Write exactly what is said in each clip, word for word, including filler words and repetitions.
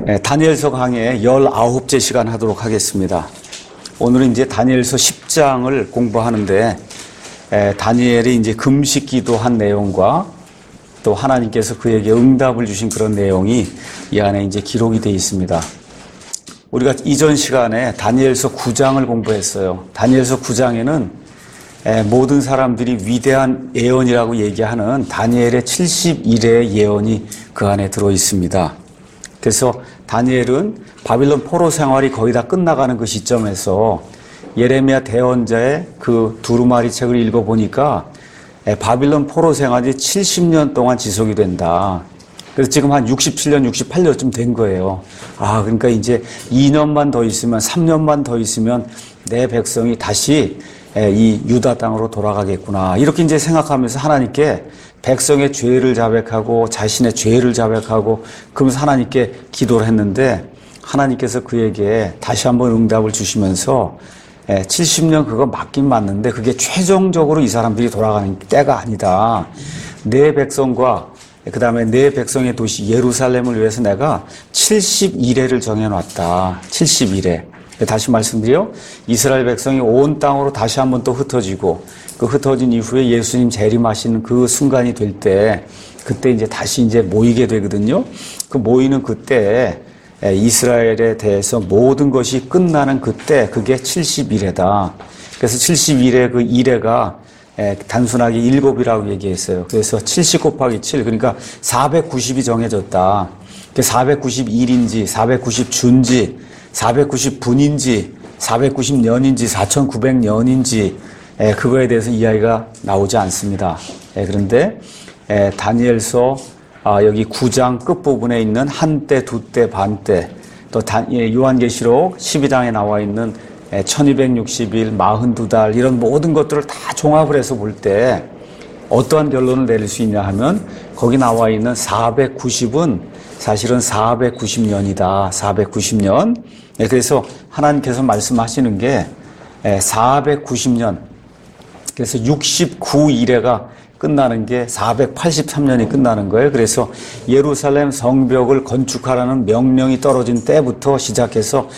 네, 다니엘서 강의 열아홉째 시간 하도록 하겠습니다. 오늘은 이제 다니엘서 십 장을 공부하는데, 에, 다니엘이 이제 금식 기도한 내용과 또 하나님께서 그에게 응답을 주신 그런 내용이 이 안에 이제 기록이 되어 있습니다. 우리가 이전 시간에 다니엘서 구 장을 공부했어요. 다니엘서 구 장에는 에, 모든 사람들이 위대한 예언이라고 얘기하는 다니엘의 칠십일 회의 예언이 그 안에 들어 있습니다. 그래서 다니엘은 바빌론 포로 생활이 거의 다 끝나가는 그 시점에서 예레미야 대언자의 그 두루마리 책을 읽어보니까 바빌론 포로 생활이 칠십 년 동안 지속이 된다. 그래서 지금 한 육십칠 년, 육십팔 년쯤 된 거예요. 아, 그러니까 이제 이 년만 더 있으면, 삼 년만 더 있으면 내 백성이 다시 이 유다 땅으로 돌아가겠구나. 이렇게 이제 생각하면서 하나님께 백성의 죄를 자백하고 자신의 죄를 자백하고 그러면서 하나님께 기도를 했는데 하나님께서 그에게 다시 한번 응답을 주시면서 칠십 년 그거 맞긴 맞는데 그게 최종적으로 이 사람들이 돌아가는 때가 아니다. 내 백성과 그 다음에 내 백성의 도시 예루살렘을 위해서 내가 칠십일 회를 정해놨다. 칠십일 회. 다시 말씀드려 이스라엘 백성이 온 땅으로 다시 한번 또 흩어지고 그 흩어진 이후에 예수님 재림하시는 그 순간이 될 때 그때 이제 다시 이제 모이게 되거든요. 그 모이는 그때 이스라엘에 대해서 모든 것이 끝나는 그때 그게 칠십일 회다. 그래서 칠십일 회 그 일 회가 단순하게 일곱이라고 얘기했어요. 그래서 칠십 곱하기 칠 그러니까 사백구십이 정해졌다. 사백구십 일인지 사백구십 주인지 사백구십 분인지 사백구십 년인지 사천구백 년인지 에, 그거에 대해서 이야기가 나오지 않습니다. 에, 그런데 에, 다니엘서 아, 여기 구 장 끝부분에 있는 한때, 두때, 반때 또 다, 예, 요한계시록 십이 장에 나와 있는 에, 천이백육십 일, 사십이 달 이런 모든 것들을 다 종합을 해서 볼 때 어떠한 결론을 내릴 수 있냐 하면 거기 나와 있는 사백구십은 사실은 사백구십 년이다. 사백구십 년. 네, 그래서 하나님께서 말씀하시는 게 사백구십 년. 그래서 육십구 일회가 끝나는 게 사백팔십삼 년이 끝나는 거예요. 그래서 예루살렘 성벽을 건축하라는 명령이 떨어진 때부터 시작해서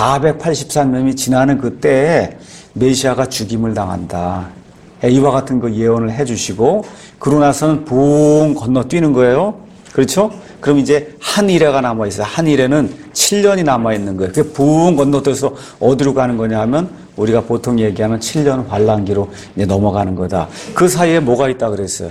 사백팔십삼 년이 지나는 그때에 메시아가 죽임을 당한다. 이와 같은 그 예언을 해주시고 그러고 나서는 붕 건너뛰는 거예요. 그렇죠? 그럼 이제 한 일회가 남아있어요. 한 일회는 칠 년이 남아있는 거예요. 그게 붕 건너뛰어서 어디로 가는 거냐 하면 우리가 보통 얘기하는 칠 년 환란기로 이제 넘어가는 거다. 그 사이에 뭐가 있다 그랬어요?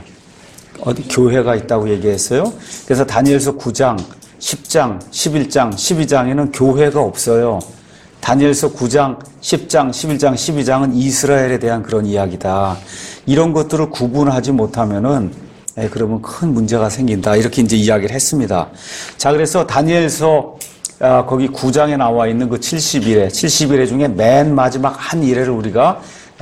어디 교회가 있다고 얘기했어요. 그래서 다니엘서 구 장, 십 장, 십일 장, 십이 장에는 교회가 없어요. 다니엘서 구 장, 십 장, 십일 장, 십이 장은 이스라엘에 대한 그런 이야기다. 이런 것들을 구분하지 못하면은 에, 그러면 큰 문제가 생긴다. 이렇게 이제 이야기를 했습니다. 자, 그래서 다니엘서 아, 거기 구 장에 나와 있는 그 칠십일 회, 칠십일 회 중에 맨 마지막 한 일회를 우리가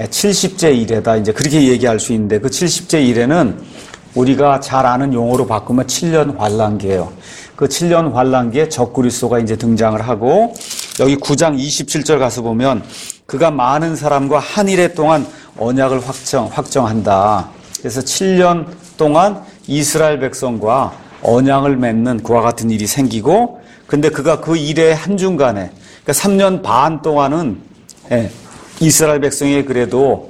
칠십째 일회다. 이제 그렇게 얘기할 수 있는데 그 칠십째 일회는 우리가 잘 아는 용어로 바꾸면 칠 년 환란기예요. 그 칠 년 환란기에 적그리스도가 이제 등장을 하고 여기 구 장 이십칠 절 가서 보면 그가 많은 사람과 한 일회 동안 언약을 확정, 확정한다. 그래서 칠 년 동안 이스라엘 백성과 언약을 맺는 그와 같은 일이 생기고 근데 그가 그 일의 한중간에 그러니까 삼 년 반 동안은 예, 이스라엘 백성이 그래도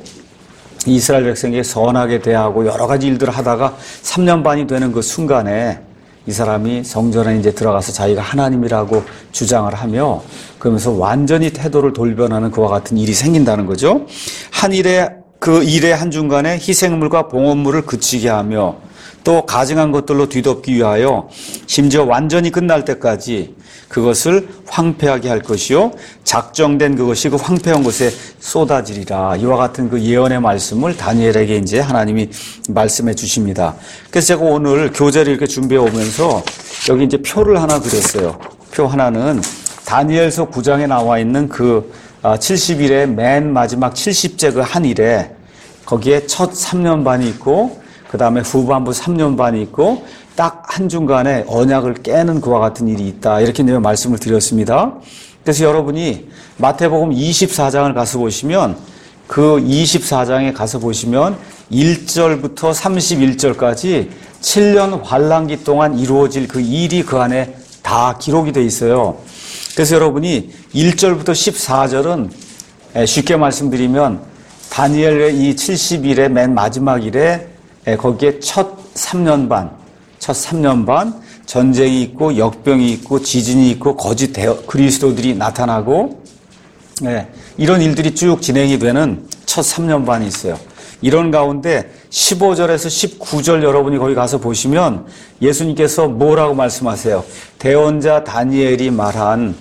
이스라엘 백성에게 선하게 대하고 여러 가지 일들을 하다가 삼 년 반이 되는 그 순간에 이 사람이 성전에 이제 들어가서 자기가 하나님이라고 주장을 하며 그러면서 완전히 태도를 돌변하는 그와 같은 일이 생긴다는 거죠. 한 일의 그 일의 한중간에 희생물과 봉헌물을 그치게 하며 또 가증한 것들로 뒤덮기 위하여 심지어 완전히 끝날 때까지 그것을 황폐하게 할 것이요 작정된 그것이 그 황폐한 곳에 쏟아지리라. 이와 같은 그 예언의 말씀을 다니엘에게 이제 하나님이 말씀해 주십니다. 그래서 제가 오늘 교재를 이렇게 준비해 오면서 여기 이제 표를 하나 그렸어요. 표 하나는 다니엘서 구 장에 나와 있는 그 칠십일 회 맨 마지막 칠십째 그 한 일에 거기에 첫 삼 년 반이 있고 그 다음에 후반부 삼 년 반이 있고 딱 한중간에 언약을 깨는 그와 같은 일이 있다. 이렇게 내가 말씀을 드렸습니다. 그래서 여러분이 마태복음 이십사 장을 가서 보시면 그 이십사 장에 가서 보시면 일 절부터 삼십일 절까지 칠 년 환란기 동안 이루어질 그 일이 그 안에 다 다 기록이 돼 있어요. 그래서 여러분이 일 절부터 십사 절은 쉽게 말씀드리면 다니엘의 이 칠십 일의 맨 마지막 일에 거기에 첫 삼 년 반, 첫 삼 년 반 전쟁이 있고 역병이 있고 지진이 있고 거짓 그리스도들이 나타나고 네, 이런 일들이 쭉 진행이 되는 첫 삼 년 반이 있어요. 이런 가운데 십오 절에서 십구 절 여러분이 거기 가서 보시면 예수님께서 뭐라고 말씀하세요? 대언자 다니엘이 말한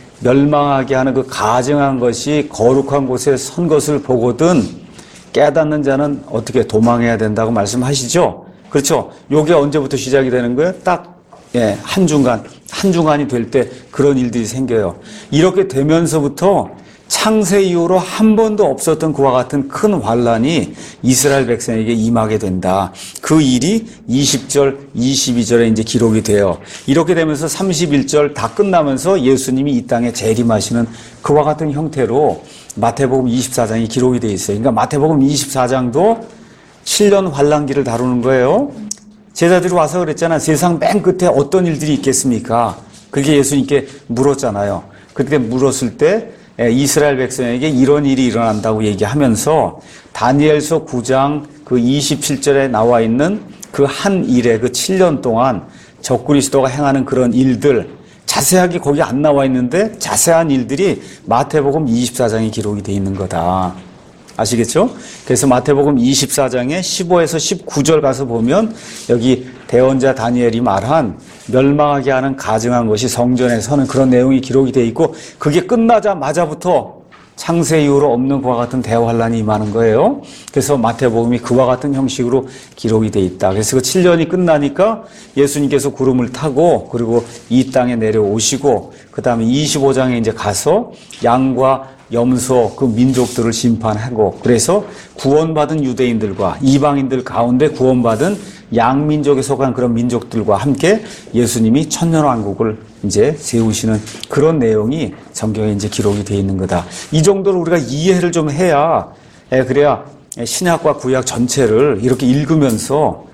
멸망하게 하는 그 가증한 것이 거룩한 곳에 선 것을 보거든 깨닫는 자는 어떻게 도망해야 된다고 말씀하시죠? 그렇죠? 요게 언제부터 시작이 되는 거예요? 딱 예, 한중간, 한중간이 될 때 그런 일들이 생겨요. 이렇게 되면서부터 창세 이후로 한 번도 없었던 그와 같은 큰 환란이 이스라엘 백성에게 임하게 된다. 그 일이 이십 절, 이십이 절에 이제 기록이 돼요. 이렇게 되면서 삼십일 절 다 끝나면서 예수님이 이 땅에 재림하시는 그와 같은 형태로 마태복음 이십사 장이 기록이 돼 있어요. 그러니까 마태복음 이십사 장도 칠 년 환란기를 다루는 거예요. 제자들이 와서 그랬잖아. 세상 맨 끝에 어떤 일들이 있겠습니까? 그렇게 예수님께 물었잖아요. 그때 물었을 때 이스라엘 백성에게 이런 일이 일어난다고 얘기하면서 다니엘서 구 장 그 이십칠 절에 나와 있는 그 한 일에 그 칠 년 동안 적그리스도가 행하는 그런 일들 자세하게 거기 안 나와 있는데 자세한 일들이 마태복음 이십사 장에 기록이 돼 있는 거다. 아시겠죠? 그래서 마태복음 이십사 장에 십오에서 십구 절 가서 보면 여기 대언자 다니엘이 말한 멸망하게 하는 가증한 것이 성전에 서는 그런 내용이 기록이 돼 있고 그게 끝나자마자부터 창세 이후로 없는 그와 같은 대환란이 임하는 거예요. 그래서 마태복음이 그와 같은 형식으로 기록이 돼 있다. 그래서 그 칠 년이 끝나니까 예수님께서 구름을 타고 그리고 이 땅에 내려오시고 그 다음에 이십오 장에 이제 가서 양과 염소 그 민족들을 심판하고 그래서 구원받은 유대인들과 이방인들 가운데 구원받은 양민족에 속한 그런 민족들과 함께 예수님이 천년왕국을 이제 세우시는 그런 내용이 성경에 이제 기록이 되어 있는 거다. 이 정도로 우리가 이해를 좀 해야 그래야 신약과 구약 전체를 이렇게 읽으면서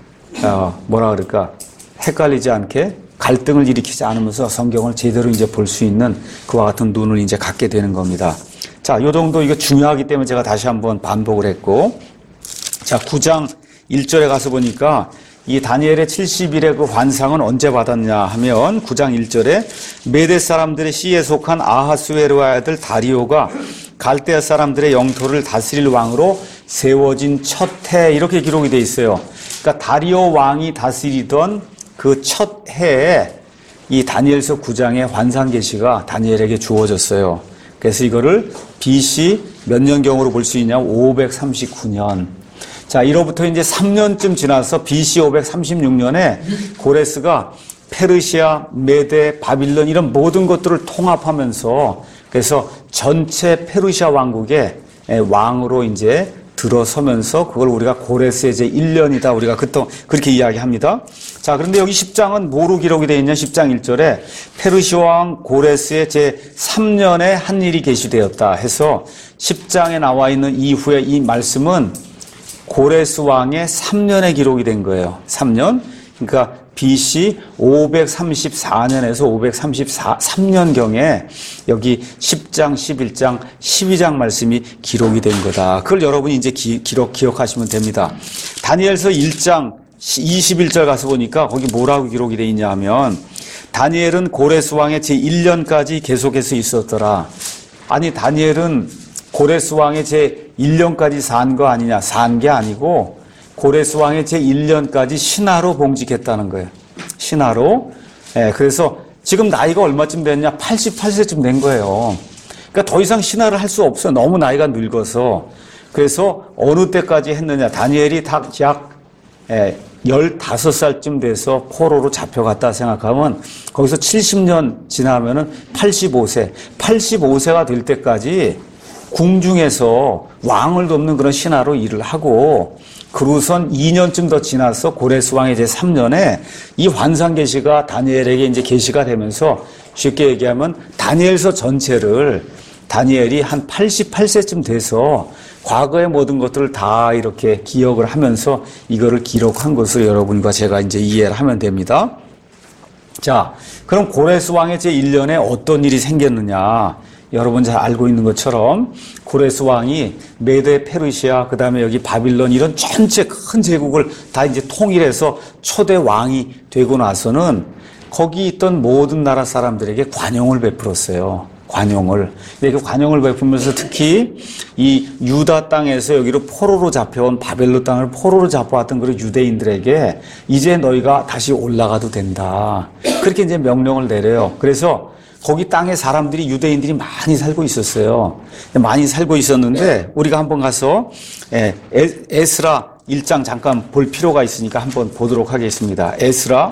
뭐라 그럴까 헷갈리지 않게 갈등을 일으키지 않으면서 성경을 제대로 이제 볼 수 있는 그와 같은 눈을 이제 갖게 되는 겁니다. 자, 요 정도 이거 중요하기 때문에 제가 다시 한번 반복을 했고, 자, 구 장 일 절에 가서 보니까 이 다니엘의 칠십 일의 그 환상은 언제 받았냐 하면 구 장 일 절에 메대 사람들의 시에 속한 아하수에르의 아들 다리오가 갈대아 사람들의 영토를 다스릴 왕으로 세워진 첫 해 이렇게 기록이 돼 있어요. 그러니까 다리오 왕이 다스리던 그 첫 해에 이 다니엘서 구 장의 환상 계시가 다니엘에게 주어졌어요. 그래서 이거를 비씨 몇 년경으로 볼 수 있냐? 오백삼십구 년. 자, 이로부터 이제 삼 년쯤 지나서 비씨 오백삼십육 년에 고레스가 페르시아, 메데, 바빌론 이런 모든 것들을 통합하면서 그래서 전체 페르시아 왕국의 왕으로 이제 들어서면서 그걸 우리가 고레스의 제 일 년이다. 우리가 그때 그렇게 이야기합니다. 자, 그런데 여기 십 장은 뭐로 기록이 되어 있냐? 십 장 일 절에 페르시아 왕 고레스의 제 삼 년에 한 일이 계시되었다 해서 십 장에 나와 있는 이후에 이 말씀은 고레스 왕의 삼 년에 기록이 된 거예요. 삼 년. 그러니까 비씨 오백삼십사 년에서 오백삼십삼 년경에 여기 십 장, 십일 장, 십이 장 말씀이 기록이 된 거다. 그걸 여러분이 이제 기, 기록, 기억하시면 됩니다. 다니엘서 일 장 이십일 절 가서 보니까 거기 뭐라고 기록이 되어 있냐 하면 다니엘은 고레스 왕의 제일 년까지 계속해서 있었더라. 아니, 다니엘은 고레스 왕의 제일 년까지 산 거 아니냐? 산 게 아니고 고레스 왕의 제일 년까지 신하로 봉직했다는 거예요. 신하로. 예, 그래서 지금 나이가 얼마쯤 됐냐? 팔십팔 세쯤 된 거예요. 그러니까 더 이상 신하를 할 수 없어요. 너무 나이가 늙어서. 그래서 어느 때까지 했느냐? 다니엘이 약 예, 열다섯 살쯤 돼서 포로로 잡혀갔다 생각하면 거기서 칠십 년 지나면은 팔십오 세. 팔십오 세가 될 때까지 궁중에서 왕을 돕는 그런 신하로 일을 하고 그로선 이 년쯤 더 지나서 고레스 왕의 제삼 년에 이 환상 계시가 다니엘에게 이제 계시가 되면서 쉽게 얘기하면 다니엘서 전체를 다니엘이 한 팔십팔 세쯤 돼서 과거의 모든 것들을 다 이렇게 기억을 하면서 이거를 기록한 것을 여러분과 제가 이제 이해를 하면 됩니다. 자, 그럼 고레스 왕의 제일 년에 어떤 일이 생겼느냐? 여러분 잘 알고 있는 것처럼 고레스 왕이 메데, 페르시아, 그 다음에 여기 바빌론 이런 전체 큰 제국을 다 이제 통일해서 초대 왕이 되고 나서는 거기 있던 모든 나라 사람들에게 관용을 베풀었어요. 관용을. 이렇게 관용을 베풀면서 특히 이 유다 땅에서 여기로 포로로 잡혀온 바벨론 땅을 포로로 잡아왔던 그런 유대인들에게 이제 너희가 다시 올라가도 된다. 그렇게 이제 명령을 내려요. 그래서 거기 땅에 사람들이 유대인들이 많이 살고 있었어요. 많이 살고 있었는데 우리가 한번 가서 에스라 일 장 잠깐 볼 필요가 있으니까 한번 보도록 하겠습니다. 에스라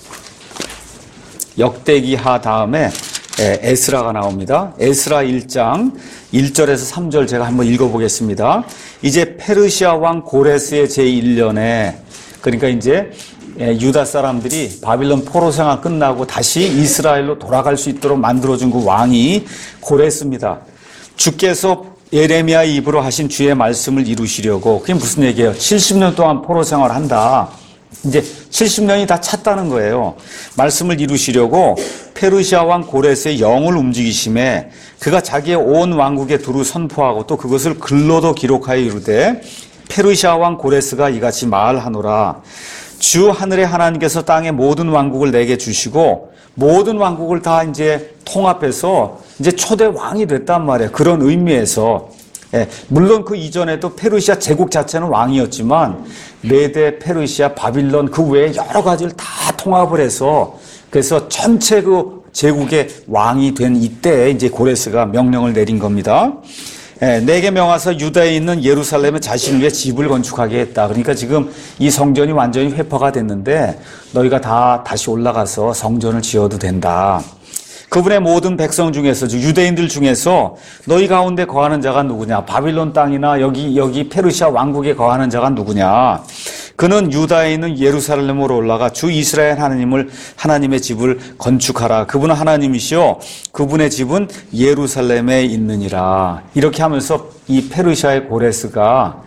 역대기하 다음에 에스라가 나옵니다. 에스라 일 장 일 절에서 삼 절 제가 한번 읽어보겠습니다. 이제 페르시아 왕 고레스의 제일 년에, 그러니까 이제 유다 사람들이 바빌론 포로 생활 끝나고 다시 이스라엘로 돌아갈 수 있도록 만들어준 그 왕이 고레스입니다. 주께서 예레미야 입으로 하신 주의 말씀을 이루시려고, 그게 무슨 얘기예요? 칠십 년 동안 포로 생활을 한다. 이제 칠십 년이 다 찼다는 거예요. 말씀을 이루시려고 페르시아 왕 고레스의 영을 움직이심에 그가 자기의 온 왕국에 두루 선포하고 또 그것을 글로도 기록하여 이르되 페르시아 왕 고레스가 이같이 말하노라. 주 하늘의 하나님께서 땅의 모든 왕국을 내게 주시고 모든 왕국을 다 이제 통합해서 이제 초대 왕이 됐단 말이에요. 그런 의미에서. 예, 물론 그 이전에도 페르시아 제국 자체는 왕이었지만 메데, 페르시아, 바빌론 그 외에 여러 가지를 다 통합을 해서 그래서 전체 그 제국의 왕이 된 이때 이제 고레스가 명령을 내린 겁니다. 예, 내게 명하사 유다에 있는 예루살렘에 자신을 위해 집을 건축하게 했다. 그러니까 지금 이 성전이 완전히 회파가 됐는데 너희가 다 다시 올라가서 성전을 지어도 된다. 그분의 모든 백성 중에서, 유대인들 중에서 너희 가운데 거하는 자가 누구냐? 바빌론 땅이나 여기 여기 페르시아 왕국에 거하는 자가 누구냐? 그는 유다에 있는 예루살렘으로 올라가 주 이스라엘 하나님을 하나님의 집을 건축하라. 그분은 하나님이시오. 그분의 집은 예루살렘에 있느니라. 이렇게 하면서 이 페르시아의 고레스가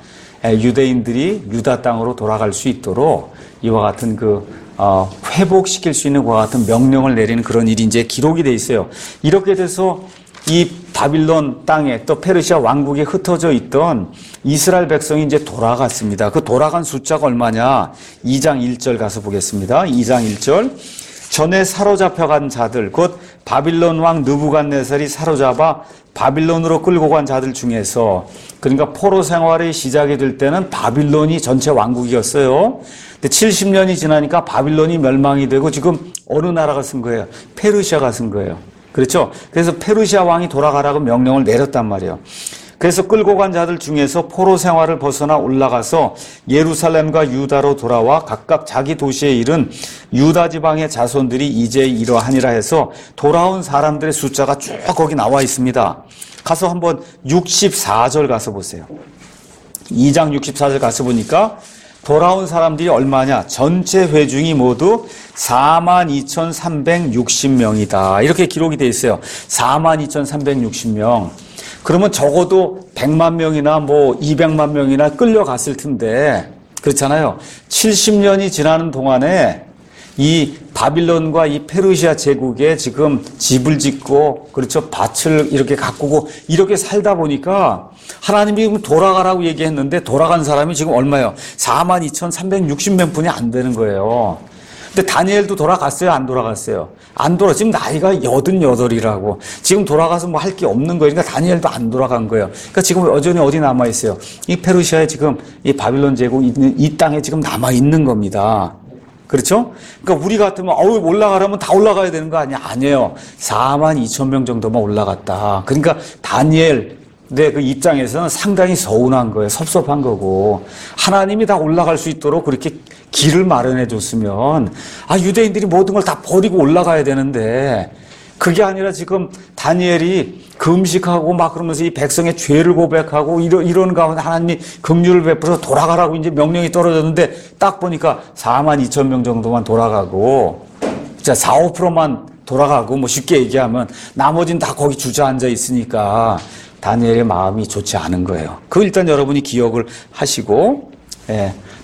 유대인들이 유다 땅으로 돌아갈 수 있도록 이와 같은 그 어, 회복시킬 수 있는 그와 같은 명령을 내리는 그런 일이 이제 기록이 돼 있어요. 이렇게 돼서 이 바빌론 땅에 또 페르시아 왕국에 흩어져 있던 이스라엘 백성이 이제 돌아갔습니다. 그 돌아간 숫자가 얼마냐? 이 장 일 절 가서 보겠습니다. 이 장 일 절. 전에 사로잡혀간 자들, 곧 바빌론 왕 느부갓네살이 사로잡아 바빌론으로 끌고 간 자들 중에서, 그러니까 포로 생활이 시작이 될 때는 바빌론이 전체 왕국이었어요. 근데 칠십 년이 지나니까 바빌론이 멸망이 되고 지금 어느 나라가 쓴 거예요? 페르시아가 쓴 거예요. 그렇죠? 그래서 페르시아 왕이 돌아가라고 명령을 내렸단 말이에요. 그래서 끌고 간 자들 중에서 포로 생활을 벗어나 올라가서 예루살렘과 유다로 돌아와 각각 자기 도시에 이른 유다 지방의 자손들이 이제 이러하니라 해서 돌아온 사람들의 숫자가 쭉 거기 나와 있습니다. 가서 한번 육십사 절 가서 보세요. 이 장 육십사 절 가서 보니까 돌아온 사람들이 얼마냐? 전체 회중이 모두 사만 이천삼백육십 명이다. 이렇게 기록이 돼 있어요. 사만 이천삼백육십 명. 그러면 적어도 백만 명이나 뭐 이백만 명이나 끌려갔을 텐데, 그렇잖아요. 칠십 년이 지나는 동안에 이 바빌론과 이 페르시아 제국에 지금 집을 짓고, 그렇죠, 밭을 이렇게 가꾸고 이렇게 살다 보니까 하나님이 돌아가라고 얘기했는데 돌아간 사람이 지금 얼마예요? 사만 이천삼백육십 명뿐이 안 되는 거예요. 근데 다니엘도 돌아갔어요? 안 돌아갔어요? 안 돌아. 지금 나이가 여든여덟이라고. 지금 돌아가서 뭐 할 게 없는 거예요. 그러니까 다니엘도 안 돌아간 거예요. 그러니까 지금 여전히 어디 남아있어요? 이 페르시아에 지금 이 바빌론 제국 있는 이 땅에 지금 남아있는 겁니다. 그렇죠? 그러니까 우리 같으면 어우 올라가려면 다 올라가야 되는 거 아니야? 아니에요. 사만 이천 명 정도만 올라갔다. 그러니까 다니엘 네, 그 입장에서는 상당히 서운한 거예요. 섭섭한 거고. 하나님이 다 올라갈 수 있도록 그렇게 길을 마련해 줬으면, 아, 유대인들이 모든 걸 다 버리고 올라가야 되는데, 그게 아니라 지금 다니엘이 금식하고 막 그러면서 이 백성의 죄를 고백하고 이런, 이런 가운데 하나님이 긍휼을 베풀어서 돌아가라고 이제 명령이 떨어졌는데, 딱 보니까 사만 이천 명 정도만 돌아가고, 진짜 사, 오 퍼센트만 돌아가고, 뭐 쉽게 얘기하면, 나머지는 다 거기 주저앉아 있으니까, 다니엘의 마음이 좋지 않은 거예요. 그 일단 여러분이 기억을 하시고, 예.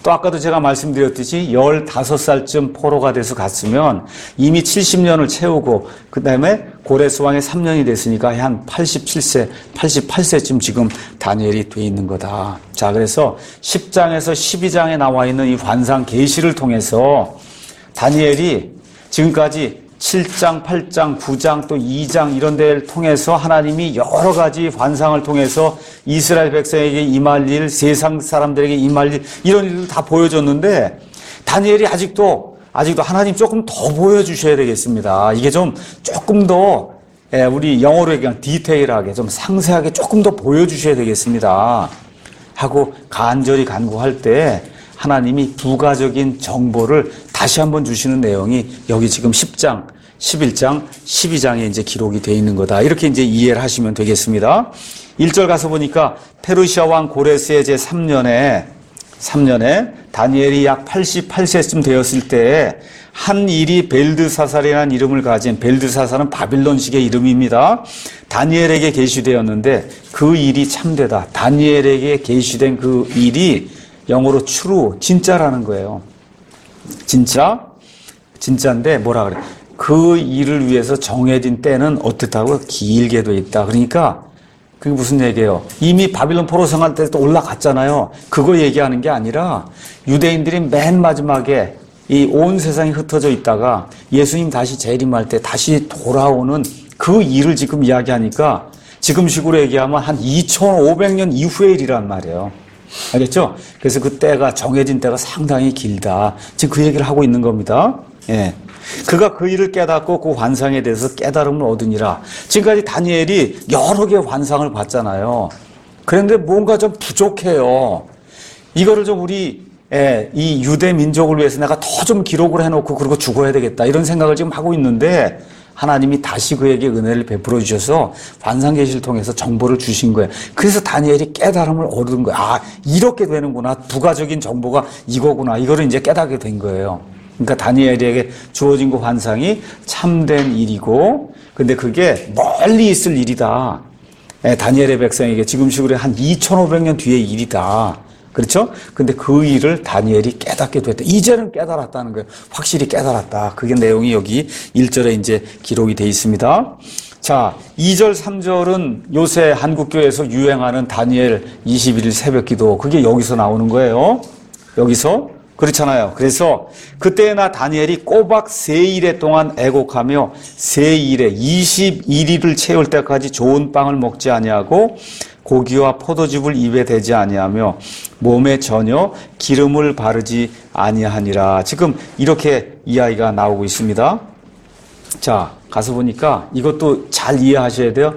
또 아까도 제가 말씀드렸듯이 열다섯 살쯤 포로가 돼서 갔으면 이미 칠십 년을 채우고 그 다음에 고레스 왕의 삼 년이 됐으니까 한 팔십칠 세, 팔십팔 세쯤 지금 다니엘이 돼 있는 거다. 자, 그래서 십 장에서 십이 장에 나와 있는 이 환상 계시를 통해서 다니엘이 지금까지 칠 장, 팔 장, 구 장, 또 이 장 이런 데를 통해서 하나님이 여러 가지 환상을 통해서 이스라엘 백성에게 임할 일, 세상 사람들에게 임할 일 이런 일을 다 보여줬는데 다니엘이 아직도 아직도 하나님 조금 더 보여주셔야 되겠습니다. 이게 좀 조금 더 우리 영어로 얘기하면 디테일하게 좀 상세하게 조금 더 보여주셔야 되겠습니다. 하고 간절히 간구할 때 하나님이 부가적인 정보를 다시 한번 주시는 내용이 여기 지금 십 장, 십일 장, 십이 장에 이제 기록이 되어 있는 거다. 이렇게 이제 이해를 하시면 되겠습니다. 일 절 가서 보니까 페르시아 왕 고레스의 제삼 년에 삼 년에 다니엘이 약 팔십팔 세쯤 되었을 때 한 일이 벨드사살이라는 이름을 가진, 벨드사살은 바빌론식의 이름입니다. 다니엘에게 계시되었는데 그 일이 참되다. 다니엘에게 계시된 그 일이 영어로 true, 진짜라는 거예요. 진짜? 진짜인데 뭐라 그래? 그 일을 위해서 정해진 때는 어떻다고? 길게 돼 있다. 그러니까 그게 무슨 얘기예요? 이미 바빌론 포로 생활 때도 올라갔잖아요. 그거 얘기하는 게 아니라 유대인들이 맨 마지막에 이 온 세상이 흩어져 있다가 예수님 다시 재림할 때 다시 돌아오는 그 일을 지금 이야기하니까 지금 식으로 얘기하면 한 이천오백 년 이후의 일이란 말이에요. 알겠죠? 그래서 그 때가 정해진 때가 상당히 길다. 지금 그 얘기를 하고 있는 겁니다. 예. 그가 그 일을 깨닫고 그 환상에 대해서 깨달음을 얻으니라. 지금까지 다니엘이 여러 개의 환상을 봤잖아요. 그런데 뭔가 좀 부족해요. 이거를 좀 우리 예, 이 유대 민족을 위해서 내가 더 좀 기록을 해놓고 그러고 죽어야 되겠다. 이런 생각을 지금 하고 있는데 하나님이 다시 그에게 은혜를 베풀어 주셔서 환상 계시를 통해서 정보를 주신 거예요. 그래서 다니엘이 깨달음을 얻은 거예요. 아, 이렇게 되는구나. 부가적인 정보가 이거구나. 이거를 이제 깨닫게 된 거예요. 그러니까 다니엘에게 주어진 그 환상이 참된 일이고, 근데 그게 멀리 있을 일이다. 예, 다니엘의 백성에게 지금식으로 한 이천오백 년 뒤의 일이다. 그렇죠? 근데 그 일을 다니엘이 깨닫게 됐다. 이제는 깨달았다는 거예요. 확실히 깨달았다. 그게 내용이 여기 일 절에 이제 기록이 되어 있습니다. 자, 이 절, 삼 절은 요새 한국교회에서 유행하는 다니엘 이십일 일 새벽 기도. 그게 여기서 나오는 거예요. 여기서. 그렇잖아요. 그래서 그때나 다니엘이 꼬박 세 일에 동안 애곡하며 세 일에 이십일 일을 채울 때까지 좋은 빵을 먹지 아니하고 고기와 포도즙을 입에 대지 아니하며 몸에 전혀 기름을 바르지 아니하니라. 지금 이렇게 이야기가 나오고 있습니다. 자, 가서 보니까 이것도 잘 이해하셔야 돼요.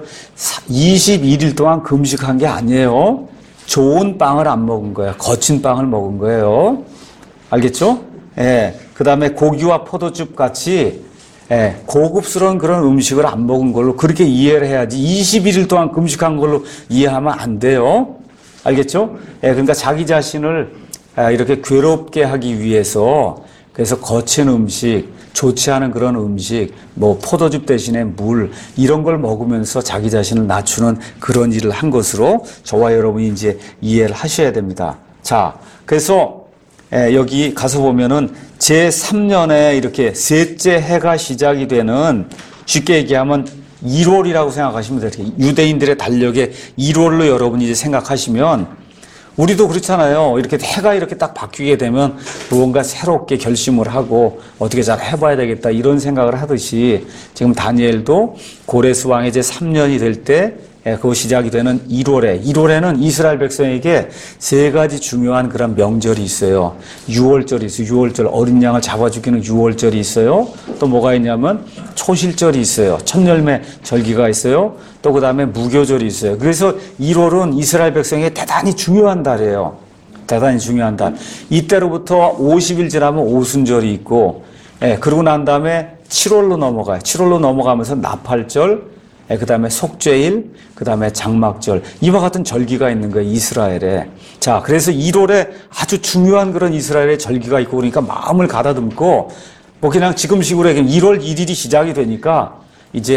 이십일 일 동안 금식한 게 아니에요. 좋은 빵을 안 먹은 거예요. 거친 빵을 먹은 거예요. 알겠죠? 예. 그 다음에 고기와 포도즙 같이 예, 고급스러운 그런 음식을 안 먹은 걸로 그렇게 이해를 해야지 이십일 일 동안 금식한 걸로 이해하면 안 돼요. 알겠죠? 예, 그러니까 자기 자신을 이렇게 괴롭게 하기 위해서 그래서 거친 음식, 좋지 않은 그런 음식, 뭐 포도즙 대신에 물 이런 걸 먹으면서 자기 자신을 낮추는 그런 일을 한 것으로 저와 여러분이 이제 이해를 하셔야 됩니다. 자, 그래서 예, 여기 가서 보면은 제삼 년에 이렇게 셋째 해가 시작이 되는 쉽게 얘기하면 일월이라고 생각하시면 돼요. 유대인들의 달력의 일월로 여러분이 이제 생각하시면 우리도 그렇잖아요. 이렇게 해가 이렇게 딱 바뀌게 되면 무언가 새롭게 결심을 하고 어떻게 잘 해봐야 되겠다 이런 생각을 하듯이 지금 다니엘도 고레스 왕의 제삼 년이 될 때 그 시작이 되는 일월에 일월에는 이스라엘 백성에게 세 가지 중요한 그런 명절이 있어요. 유월절이 있어요. 유월절 어린 양을 잡아 죽이는 유월절이 있어요. 또 뭐가 있냐면 초실절이 있어요. 첫열매 절기가 있어요. 또 그 다음에 무교절이 있어요. 그래서 일월은 이스라엘 백성에게 대단히 중요한 달이에요. 대단히 중요한 달. 이때로부터 오십 일 지나면 오순절이 있고, 예, 그러고 난 다음에 칠월로 넘어가요. 칠월로 넘어가면서 나팔절, 그 다음에 속죄일, 그 다음에 장막절, 이와 같은 절기가 있는 거예요, 이스라엘에. 자, 그래서 일월에 아주 중요한 그런 이스라엘의 절기가 있고 그러니까 마음을 가다듬고, 뭐 그냥 지금식으로 얘기하면 일월 일 일이 시작이 되니까 이제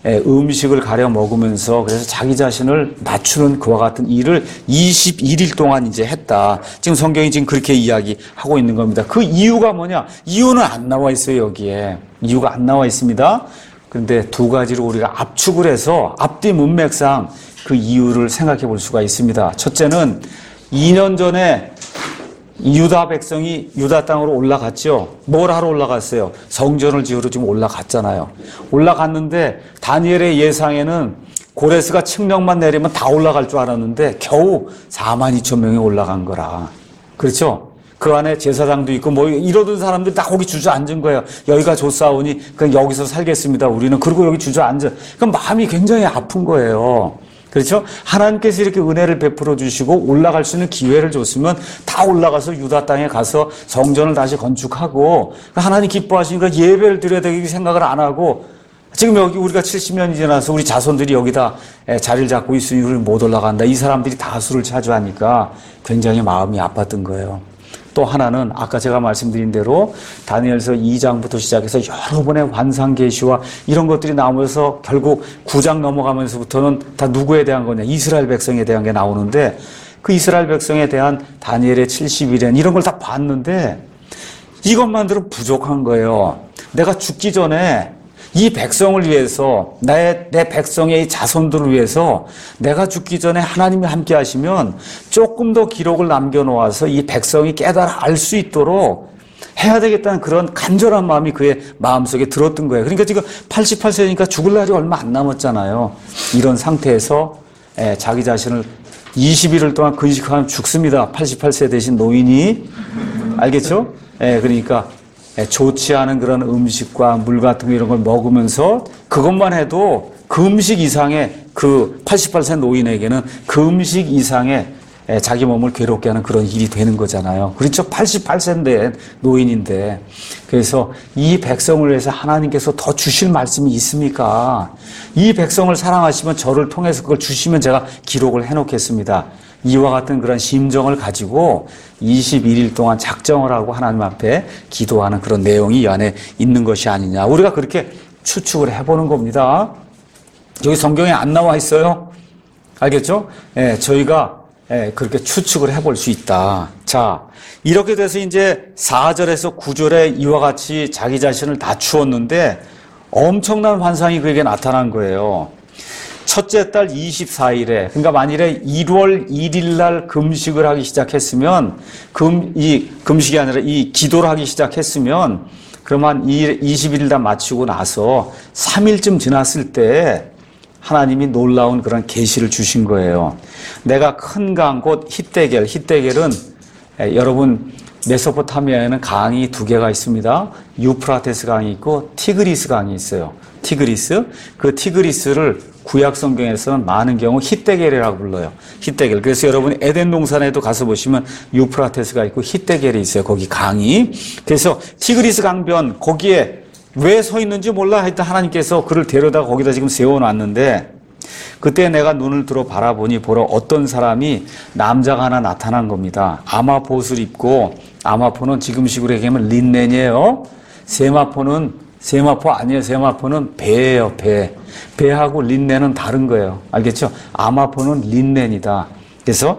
음식을 가려 먹으면서 그래서 자기 자신을 낮추는 그와 같은 일을 이십일 일 동안 이제 했다. 지금 성경이 지금 그렇게 이야기하고 있는 겁니다. 그 이유가 뭐냐? 이유는 안 나와 있어요, 여기에. 이유가 안 나와 있습니다. 그런데 두 가지로 우리가 압축을 해서 앞뒤 문맥상 그 이유를 생각해 볼 수가 있습니다. 첫째는 이 년 전에 유다 백성이 유다 땅으로 올라갔죠. 뭘 하러 올라갔어요? 성전을 지으러 지금 올라갔잖아요. 올라갔는데 다니엘의 예상에는 고레스가 칙령만 내리면 다 올라갈 줄 알았는데 겨우 사만 이천 명이 올라간 거라. 그렇죠? 그 안에 제사장도 있고 뭐 이러던 사람들이 다 거기 주저앉은 거예요. 여기가 좋사오니 그냥 여기서 살겠습니다. 우리는. 그리고 여기 주저앉아. 그럼 마음이 굉장히 아픈 거예요. 그렇죠? 하나님께서 이렇게 은혜를 베풀어 주시고 올라갈 수 있는 기회를 줬으면 다 올라가서 유다 땅에 가서 성전을 다시 건축하고 하나님 기뻐하시니까 예배를 드려야 되기 생각을 안 하고 지금 여기 우리가 칠십 년이 지나서 우리 자손들이 여기다 자리를 잡고 있으니 우리 못 올라간다. 이 사람들이 다수를 차지하니까 굉장히 마음이 아팠던 거예요. 또 하나는 아까 제가 말씀드린 대로 다니엘서 이 장부터 시작해서 여러 번의 환상 계시와 이런 것들이 나오면서 결국 구 장 넘어가면서부터는 다 누구에 대한 거냐? 이스라엘 백성에 대한 게 나오는데 그 이스라엘 백성에 대한 다니엘의 칠십 일엔 이런 걸 다 봤는데 이것만으로 부족한 거예요. 내가 죽기 전에 이 백성을 위해서 나의 내 백성의 자손들을 위해서 내가 죽기 전에 하나님이 함께 하시면 조금 더 기록을 남겨놓아서 이 백성이 깨달아 알 수 있도록 해야 되겠다는 그런 간절한 마음이 그의 마음속에 들었던 거예요. 그러니까 지금 팔십팔 세니까 죽을 날이 얼마 안 남았잖아요. 이런 상태에서 자기 자신을 이십 일을 동안 근식하면 죽습니다. 팔십팔 세 되신 노인이. 알겠죠? 그러니까 좋지 않은 그런 음식과 물 같은 거 이런 걸 먹으면서 그것만 해도 그 음식 이상의 그 팔십팔 세 노인에게는 그 음식 이상의 자기 몸을 괴롭게 하는 그런 일이 되는 거잖아요. 그렇죠? 팔십팔 세인데 노인인데. 그래서 이 백성을 위해서 하나님께서 더 주실 말씀이 있습니까? 이 백성을 사랑하시면 저를 통해서 그걸 주시면 제가 기록을 해놓겠습니다. 이와 같은 그런 심정을 가지고 이십일 일 동안 작정을 하고 하나님 앞에 기도하는 그런 내용이 이 안에 있는 것이 아니냐. 우리가 그렇게 추측을 해보는 겁니다. 여기 성경에 안 나와 있어요. 알겠죠? 예, 저희가 예, 그렇게 추측을 해볼 수 있다. 자, 이렇게 돼서 이제 사 절에서 구 절에 이와 같이 자기 자신을 낮추었는데 엄청난 환상이 그에게 나타난 거예요. 첫째 달 이십사 일에, 그러니까 만일에 일월 일일 날 금식을 하기 시작했으면, 금, 이 금식이 아니라 이 기도를 하기 시작했으면, 그러면 이십일 일 다 마치고 나서 삼 일쯤 지났을 때 하나님이 놀라운 그런 계시를 주신 거예요. 내가 큰 강, 곧 히데겔, 히데겔은 에, 여러분 메소포타미아에는 강이 두 개가 있습니다. 유프라테스 강이 있고 티그리스 강이 있어요. 티그리스. 그 티그리스를 구약 성경에서는 많은 경우 히데겔이라고 불러요. 히데겔. 그래서 여러분 에덴 동산에도 가서 보시면 유프라테스가 있고 히데겔이 있어요. 거기 강이. 그래서 티그리스 강변 거기에 왜 서 있는지 몰라. 하여튼 하나님께서 그를 데려다가 거기다 지금 세워놨는데 그때 내가 눈을 들어 바라보니 보러 어떤 사람이 남자가 하나 나타난 겁니다. 아마포옷을 입고, 아마포는 지금식으로 얘기하면 린넨이에요. 세마포는 세마포 아니에요. 세마포는 배예요. 배. 배하고 린넨은 다른 거예요. 알겠죠? 아마포는 린넨이다. 그래서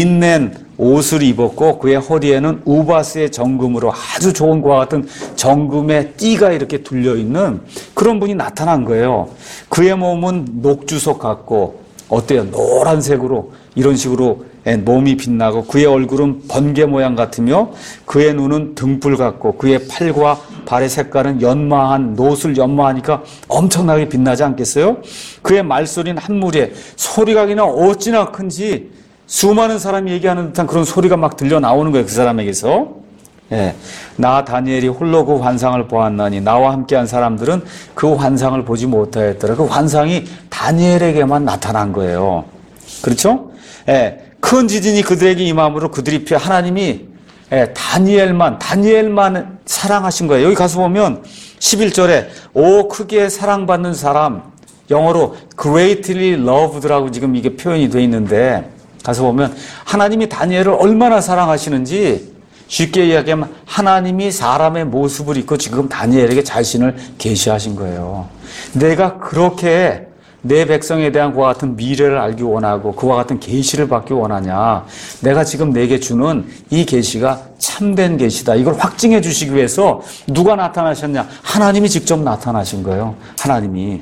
린넨 옷을 입었고 그의 허리에는 우바스의 정금으로 아주 좋은 것과 같은 정금의 띠가 이렇게 둘려있는 그런 분이 나타난 거예요. 그의 몸은 녹주석 같고 어때요? 노란색으로 이런 식으로 몸이 빛나고 그의 얼굴은 번개 모양 같으며 그의 눈은 등불 같고 그의 팔과 발의 색깔은 연마한 노술 연마하니까 엄청나게 빛나지 않겠어요? 그의 말소리는 한 무리에 소리가 그냥 어찌나 큰지 수많은 사람이 얘기하는 듯한 그런 소리가 막 들려 나오는 거예요. 그 사람에게서. 예. 나 다니엘이 홀로 그 환상을 보았나니 나와 함께한 사람들은 그 환상을 보지 못하였더라. 그 환상이 다니엘에게만 나타난 거예요. 그렇죠? 예. 큰 지진이 그들에게 임함으로 그들이 피해 하나님이 예, 다니엘만 다니엘만 사랑하신 거예요. 여기 가서 보면 십일 절에 오 크게 사랑받는 사람, 영어로 greatly loved라고 지금 이게 표현이 되어 있는데 가서 보면 하나님이 다니엘을 얼마나 사랑하시는지 쉽게 이야기하면 하나님이 사람의 모습을 입고 지금 다니엘에게 자신을 계시하신 거예요. 내가 그렇게 내 백성에 대한 그와 같은 미래를 알기 원하고 그와 같은 계시를 받기 원하냐. 내가 지금 내게 주는 이 계시가 참된 계시다. 이걸 확증해 주시기 위해서 누가 나타나셨냐. 하나님이 직접 나타나신 거예요. 하나님이.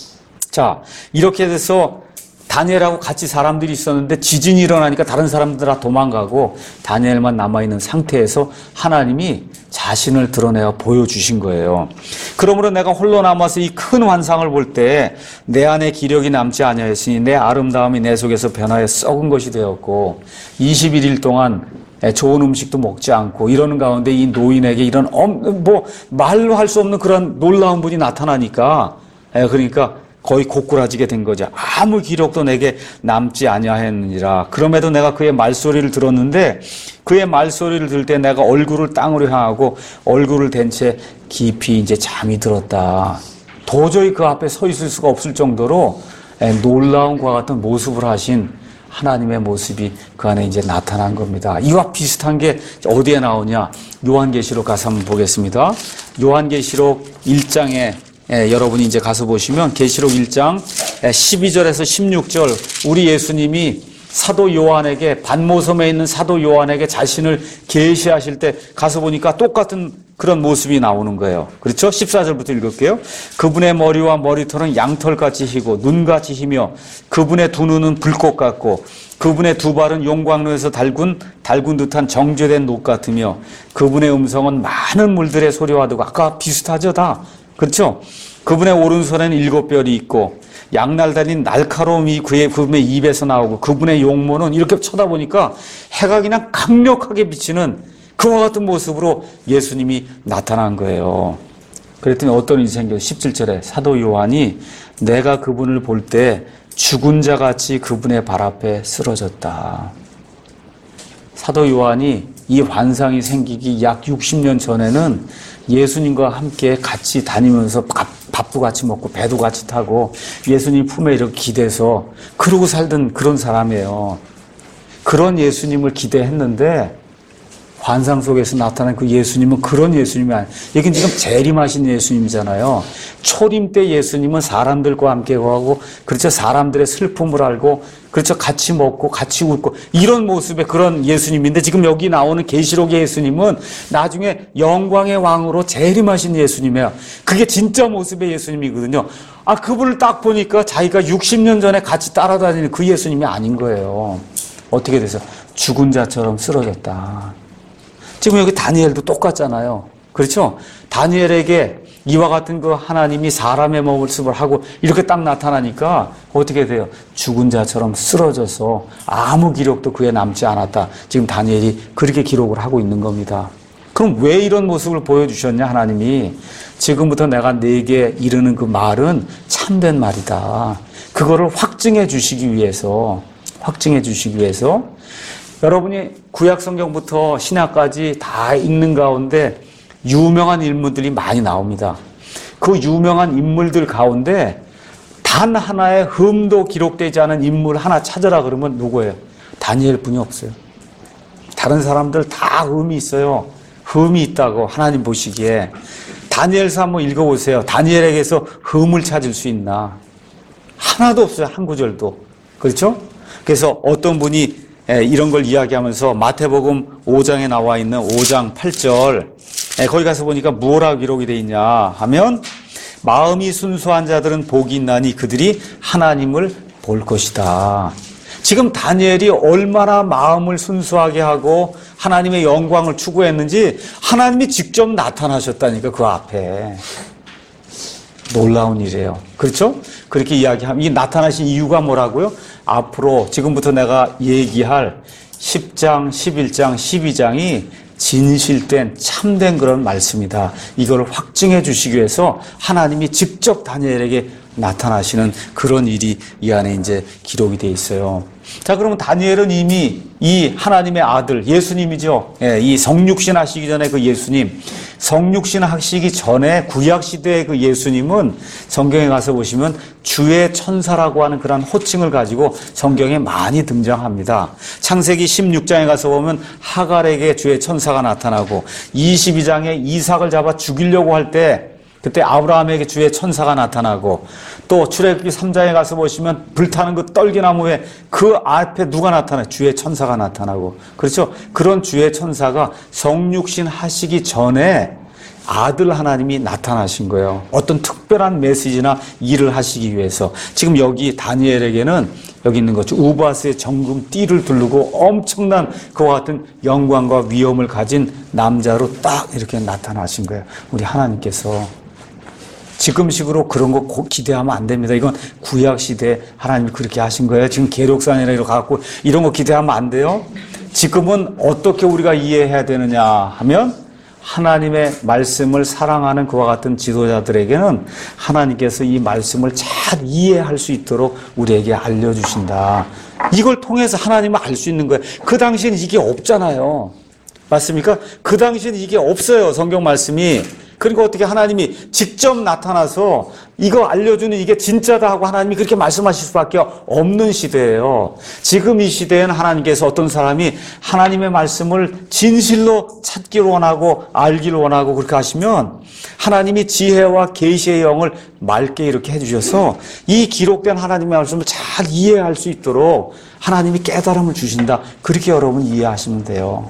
자, 이렇게 돼서 다니엘하고 같이 사람들이 있었는데 지진이 일어나니까 다른 사람들 다 도망가고 다니엘만 남아있는 상태에서 하나님이 자신을 드러내어 보여주신 거예요. 그러므로 내가 홀로 남아서 이 큰 환상을 볼 때 내 안에 기력이 남지 아니하였으니 내 아름다움이 내 속에서 변하여 썩은 것이 되었고 이십일 일 동안 좋은 음식도 먹지 않고 이러는 가운데 이 노인에게 이런 엄, 뭐 말로 할 수 없는 그런 놀라운 분이 나타나니까 그러니까 거의 고꾸라지게 된 거죠. 아무 기록도 내게 남지 아니하였느니라. 그럼에도 내가 그의 말소리를 들었는데 그의 말소리를 들을 때 내가 얼굴을 땅으로 향하고 얼굴을 댄 채 깊이 이제 잠이 들었다. 도저히 그 앞에 서 있을 수가 없을 정도로 놀라운 것과 같은 모습을 하신 하나님의 모습이 그 안에 이제 나타난 겁니다. 이와 비슷한 게 어디에 나오냐? 요한계시록 가서 한번 보겠습니다. 요한계시록 일 장에 예, 여러분이 이제 가서 보시면 계시록 일 장 십이 절에서 십육 절 우리 예수님이 사도 요한에게 반모섬에 있는 사도 요한에게 자신을 계시하실 때 가서 보니까 똑같은 그런 모습이 나오는 거예요. 그렇죠? 십사 절부터 읽을게요. 그분의 머리와 머리털은 양털같이 희고 눈같이 희며 그분의 두 눈은 불꽃 같고 그분의 두 발은 용광로에서 달군 달군 듯한 정죄된 녹 같으며 그분의 음성은 많은 물들의 소리와 같고 아까 비슷하죠 다. 그렇죠? 그분의 오른손에는 일곱 별이 있고 양날 달린 날카로움이 그의 그분의 입에서 나오고 그분의 용모는 이렇게 쳐다보니까 해가 그냥 강력하게 비치는 그와 같은 모습으로 예수님이 나타난 거예요. 그랬더니 어떤 일이 생겨요? 십칠 절에 사도 요한이 내가 그분을 볼 때 죽은 자 같이 그분의 발 앞에 쓰러졌다. 사도 요한이 이 환상이 생기기 약 육십 년 전에는 예수님과 함께 같이 다니면서 밥, 밥도 같이 먹고 배도 같이 타고 예수님 품에 이렇게 기대서 그러고 살던 그런 사람이에요. 그런 예수님을 기대했는데 환상 속에서 나타난 그 예수님은 그런 예수님이 아니에요. 여긴 지금 재림하신 예수님이잖아요. 초림 때 예수님은 사람들과 함께 거하고 그렇죠. 사람들의 슬픔을 알고 그렇죠. 같이 먹고 같이 웃고 이런 모습의 그런 예수님인데 지금 여기 나오는 계시록의 예수님은 나중에 영광의 왕으로 재림하신 예수님이에요. 그게 진짜 모습의 예수님이거든요. 아, 그분을 딱 보니까 자기가 육십 년 전에 같이 따라다니는 그 예수님이 아닌 거예요. 어떻게 돼서 죽은 자처럼 쓰러졌다. 지금 여기 다니엘도 똑같잖아요. 그렇죠? 다니엘에게 이와 같은 그 하나님이 사람의 모습을 하고 이렇게 딱 나타나니까 어떻게 돼요? 죽은 자처럼 쓰러져서 아무 기록도 그에 남지 않았다. 지금 다니엘이 그렇게 기록을 하고 있는 겁니다. 그럼 왜 이런 모습을 보여주셨냐 하나님이? 지금부터 내가 네게 이르는 그 말은 참된 말이다. 그거를 확증해 주시기 위해서 확증해 주시기 위해서 여러분이 구약 성경부터 신약까지 다 읽는 가운데 유명한 인물들이 많이 나옵니다. 그 유명한 인물들 가운데 단 하나의 흠도 기록되지 않은 인물 하나 찾으라 그러면 누구예요? 다니엘 뿐이 없어요. 다른 사람들 다 흠이 있어요. 흠이 있다고 하나님 보시기에. 다니엘서 한번 읽어보세요. 다니엘에게서 흠을 찾을 수 있나? 하나도 없어요. 한 구절도. 그렇죠? 그래서 어떤 분이 이런 걸 이야기하면서 마태복음 오 장에 나와 있는 오 장 팔 절 거기 가서 보니까 뭐라 기록이 되어 있냐 하면 마음이 순수한 자들은 복이 있나니 그들이 하나님을 볼 것이다. 지금 다니엘이 얼마나 마음을 순수하게 하고 하나님의 영광을 추구했는지 하나님이 직접 나타나셨다니까 그 앞에. 놀라운 일이에요. 그렇죠? 그렇게 이야기하면 이 나타나신 이유가 뭐라고요? 앞으로 지금부터 내가 얘기할 십 장, 십일 장, 십이 장이 진실된 참된 그런 말씀이다. 이걸 확증해 주시기 위해서 하나님이 직접 다니엘에게 나타나시는 그런 일이 이 안에 이제 기록이 돼 있어요. 자, 그러면 다니엘은 이미 이 하나님의 아들, 예수님이죠. 예, 이 성육신 하시기 전에 그 예수님, 성육신 하시기 전에 구약시대의 그 예수님은 성경에 가서 보시면 주의 천사라고 하는 그런 호칭을 가지고 성경에 많이 등장합니다. 창세기 십육 장에 가서 보면 하갈에게 주의 천사가 나타나고, 이십이 장에 이삭을 잡아 죽이려고 할 때 그때 아브라함에게 주의 천사가 나타나고, 또 출애굽기 삼 장에 가서 보시면 불타는 그 떨기나무에 그 앞에 누가 나타나요? 주의 천사가 나타나고. 그렇죠? 그런 주의 천사가 성육신 하시기 전에 아들 하나님이 나타나신 거예요. 어떤 특별한 메시지나 일을 하시기 위해서. 지금 여기 다니엘에게는 여기 있는 거죠. 우바스의 정금 띠를 두르고 엄청난 그와 같은 영광과 위엄을 가진 남자로 딱 이렇게 나타나신 거예요. 우리 하나님께서. 지금식으로 그런 거 기대하면 안 됩니다. 이건 구약시대 하나님이 그렇게 하신 거예요. 지금 계룡산이라 이렇게 갖고 이런 거 기대하면 안 돼요. 지금은 어떻게 우리가 이해해야 되느냐 하면, 하나님의 말씀을 사랑하는 그와 같은 지도자들에게는 하나님께서 이 말씀을 잘 이해할 수 있도록 우리에게 알려주신다. 이걸 통해서 하나님을 알 수 있는 거예요. 그 당시에는 이게 없잖아요. 맞습니까? 그 당시에는 이게 없어요. 성경 말씀이. 그러니까 어떻게 하나님이 직접 나타나서 이거 알려주는 이게 진짜다 하고 하나님이 그렇게 말씀하실 수밖에 없는 시대예요. 지금 이 시대에는 하나님께서 어떤 사람이 하나님의 말씀을 진실로 찾기를 원하고 알기를 원하고 그렇게 하시면 하나님이 지혜와 계시의 영을 맑게 이렇게 해주셔서 이 기록된 하나님의 말씀을 잘 이해할 수 있도록 하나님이 깨달음을 주신다. 그렇게 여러분 이해하시면 돼요.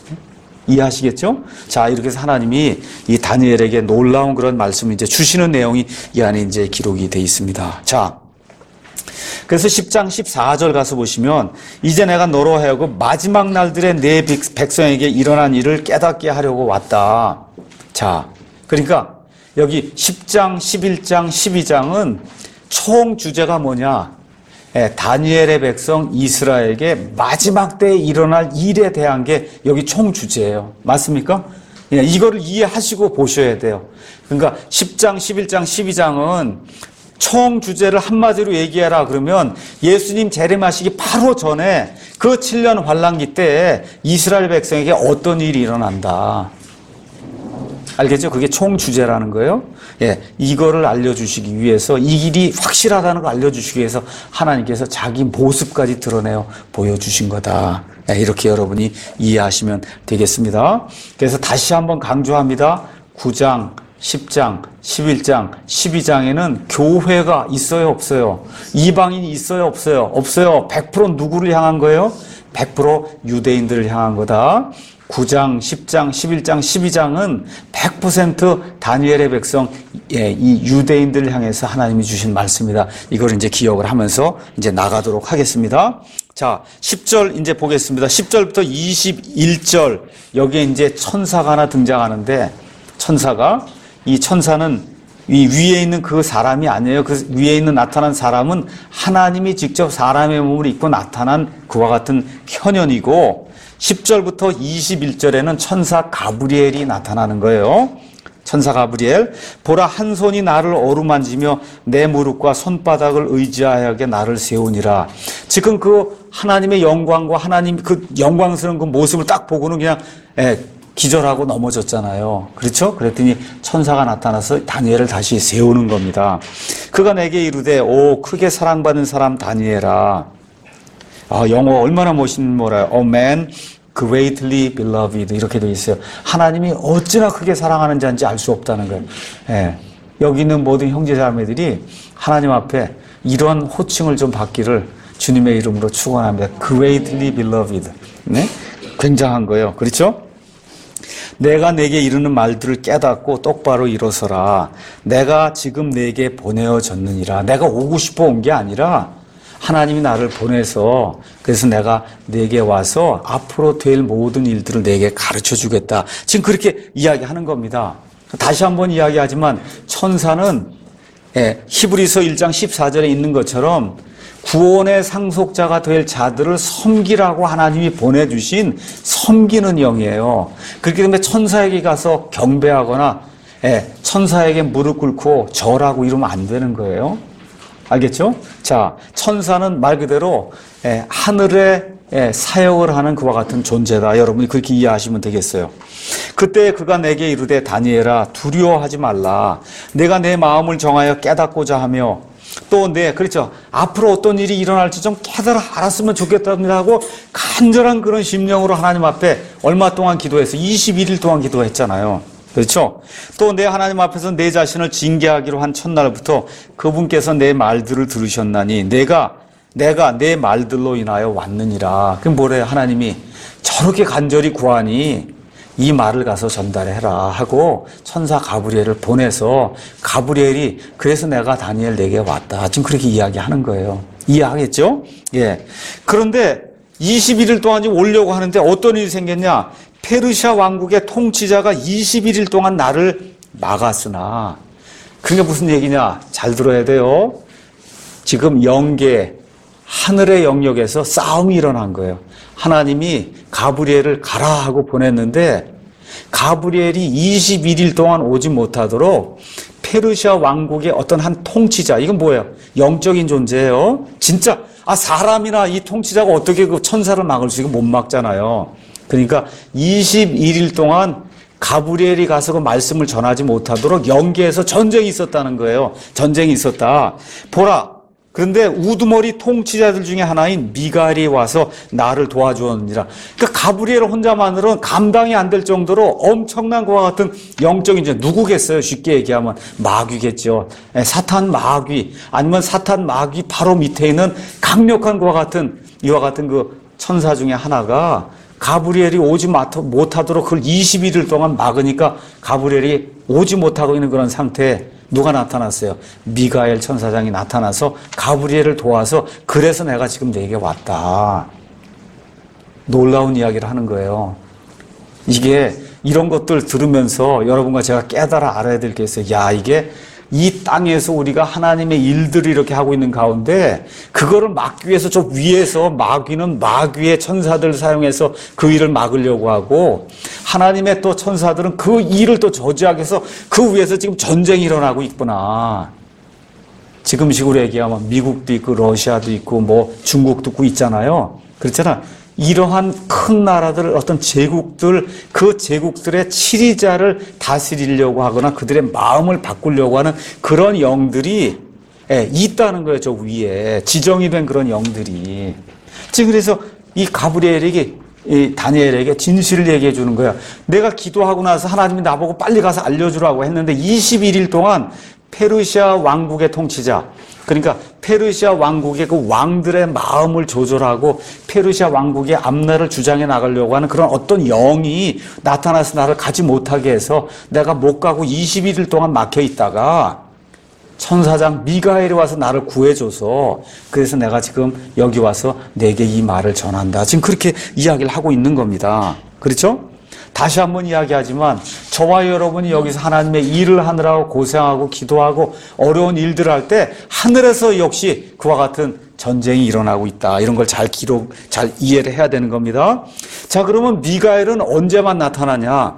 이해하시겠죠? 자, 이렇게 해서 하나님이 이 다니엘에게 놀라운 그런 말씀을 이제 주시는 내용이 이 안에 이제 기록이 되어 있습니다. 자, 그래서 십 장 십사 절 가서 보시면, 이제 내가 너로 하여금 마지막 날들에 내 백성에게 일어난 일을 깨닫게 하려고 왔다. 자, 그러니까 여기 십 장, 십일 장, 십이 장은 총 주제가 뭐냐? 예, 다니엘의 백성 이스라엘에게 마지막 때에 일어날 일에 대한 게 여기 총 주제예요. 맞습니까? 예, 이거를 이해하시고 보셔야 돼요. 그러니까 십 장, 십일 장, 십이 장은 총 주제를 한마디로 얘기해라 그러면 예수님 재림하시기 바로 전에 그 칠 년 환란기 때에 이스라엘 백성에게 어떤 일이 일어난다. 알겠죠? 그게 총 주제라는 거예요. 예, 이거를 알려주시기 위해서, 이 일이 확실하다는 걸 알려주시기 위해서 하나님께서 자기 모습까지 드러내어 보여주신 거다. 예, 이렇게 여러분이 이해하시면 되겠습니다. 그래서 다시 한번 강조합니다. 구 장, 십 장, 십일 장, 십이 장에는 교회가 있어요, 없어요? 이방인이 있어요, 없어요? 없어요. 백 퍼센트 누구를 향한 거예요? 백 퍼센트 유대인들을 향한 거다. 구 장, 십 장, 십일 장, 십이 장은 백 퍼센트 다니엘의 백성, 예, 이 유대인들을 향해서 하나님이 주신 말씀이다. 이걸 이제 기억을 하면서 이제 나가도록 하겠습니다. 자, 십 절 이제 보겠습니다. 십 절부터 이십일 절, 여기에 이제 천사가 하나 등장하는데, 천사가, 이 천사는 이 위에 있는 그 사람이 아니에요. 그 위에 있는 나타난 사람은 하나님이 직접 사람의 몸을 입고 나타난 그와 같은 현현이고, 십 절부터 이십일 절에는 천사 가브리엘이 나타나는 거예요. 천사 가브리엘, 보라 한 손이 나를 어루만지며 내 무릎과 손바닥을 의지하게 나를 세우니라. 지금 그 하나님의 영광과 하나님 그 영광스러운 그 모습을 딱 보고는 그냥 예, 기절하고 넘어졌잖아요. 그렇죠? 그랬더니 천사가 나타나서 다니엘을 다시 세우는 겁니다. 그가 내게 이르되, 오 크게 사랑받는 사람 다니엘아. 아, 영어 얼마나 멋있는 뭐라요? Oh man, greatly beloved. 이렇게 되어 있어요. 하나님이 어찌나 크게 사랑하는지 한지 알 수 없다는 거예요. 예. 여기 있는 모든 형제자매들이 하나님 앞에 이런 호칭을 좀 받기를 주님의 이름으로 축원합니다. greatly beloved. 네? 굉장한 거예요. 그렇죠? 내가 내게 이르는 말들을 깨닫고 똑바로 일어서라. 내가 지금 내게 보내어졌느니라. 내가 오고 싶어 온 게 아니라 하나님이 나를 보내서, 그래서 내가 내게 와서 앞으로 될 모든 일들을 내게 가르쳐 주겠다. 지금 그렇게 이야기하는 겁니다. 다시 한번 이야기하지만 천사는 예, 히브리서 일 장 십사 절에 있는 것처럼 구원의 상속자가 될 자들을 섬기라고 하나님이 보내주신 섬기는 영이에요. 그렇기 때문에 천사에게 가서 경배하거나 예, 천사에게 무릎 꿇고 절하고 이러면 안 되는 거예요. 알겠죠? 자, 천사는 말 그대로 예, 하늘에 예, 사역을 하는 그와 같은 존재다. 여러분이 그렇게 이해하시면 되겠어요. 그때 그가 내게 이르되 다니엘아 두려워하지 말라. 내가 내 마음을 정하여 깨닫고자 하며 또 내 그렇죠. 앞으로 어떤 일이 일어날지 좀 깨달아 알았으면 좋겠답니다 하고 간절한 그런 심령으로 하나님 앞에 얼마 동안 기도해서 이십일 일 동안 기도했잖아요. 그렇죠? 또 내 하나님 앞에서 내 자신을 징계하기로 한 첫날부터 그분께서 내 말들을 들으셨나니 내가 내가 내 말들로 인하여 왔느니라. 그럼 뭐래요? 하나님이 저렇게 간절히 구하니 이 말을 가서 전달해라 하고 천사 가브리엘을 보내서 가브리엘이 그래서 내가 다니엘 내게 왔다. 지금 그렇게 이야기하는 거예요. 이해하겠죠? 예. 그런데 이십일 일 동안 지금 오려고 하는데 어떤 일이 생겼냐? 페르시아 왕국의 통치자가 이십일 일 동안 나를 막았으나 그게 무슨 얘기냐? 잘 들어야 돼요. 지금 영계 하늘의 영역에서 싸움이 일어난 거예요. 하나님이 가브리엘을 가라 하고 보냈는데 가브리엘이 이십일 일 동안 오지 못하도록 페르시아 왕국의 어떤 한 통치자, 이건 뭐예요? 영적인 존재예요. 진짜 아 사람이나 이 통치자가 어떻게 그 천사를 막을 수 있고 못 막잖아요. 그러니까 이십일 일 동안 가브리엘이 가서 그 말씀을 전하지 못하도록 영계에서 전쟁이 있었다는 거예요. 전쟁이 있었다. 보라. 그런데 우두머리 통치자들 중에 하나인 미가엘이 와서 나를 도와주었느니라. 그러니까 가브리엘 혼자만으로는 감당이 안 될 정도로 엄청난 것과 같은 영적인 존재. 누구겠어요? 쉽게 얘기하면 마귀겠죠. 사탄 마귀 아니면 사탄 마귀 바로 밑에 있는 강력한 것과 같은 이와 같은 그 천사 중에 하나가 가브리엘이 오지 못하도록 그걸 이십일 일 동안 막으니까 가브리엘이 오지 못하고 있는 그런 상태에 누가 나타났어요? 미가엘 천사장이 나타나서 가브리엘을 도와서 그래서 내가 지금 내게 왔다. 놀라운 이야기를 하는 거예요. 이게 이런 것들 들으면서 여러분과 제가 깨달아 알아야 될 게 있어요. 야, 이게 이 땅에서 우리가 하나님의 일들을 이렇게 하고 있는 가운데 그거를 막기 위해서 저 위에서 마귀는 마귀의 천사들을 사용해서 그 일을 막으려고 하고 하나님의 또 천사들은 그 일을 또 저지하기 위해서 그 위에서 지금 전쟁이 일어나고 있구나. 지금식으로 얘기하면 미국도 있고 러시아도 있고 뭐 중국도 있고 있잖아요. 그렇잖아. 이러한 큰 나라들, 어떤 제국들, 그 제국들의 치리자를 다스리려고 하거나 그들의 마음을 바꾸려고 하는 그런 영들이 있다는 거예요. 저 위에 지정이 된 그런 영들이. 지금 그래서 이 가브리엘에게 이 다니엘에게 진실을 얘기해 주는 거야. 내가 기도하고 나서 하나님이 나보고 빨리 가서 알려주라고 했는데 이십일 일 동안 페르시아 왕국의 통치자, 그러니까 페르시아 왕국의 그 왕들의 마음을 조절하고 페르시아 왕국의 앞날을 주장해 나가려고 하는 그런 어떤 영이 나타나서 나를 가지 못하게 해서 내가 못 가고 이십일 일 동안 막혀 있다가 천사장 미가엘이 와서 나를 구해줘서 그래서 내가 지금 여기 와서 내게 이 말을 전한다. 지금 그렇게 이야기를 하고 있는 겁니다. 그렇죠? 다시 한번 이야기하지만 저와 여러분이 여기서 하나님의 일을 하느라고 고생하고 기도하고 어려운 일들을 할 때 하늘에서 역시 그와 같은 전쟁이 일어나고 있다. 이런 걸 잘 기록, 잘 이해를 해야 되는 겁니다. 자, 그러면 미가엘은 언제만 나타나냐?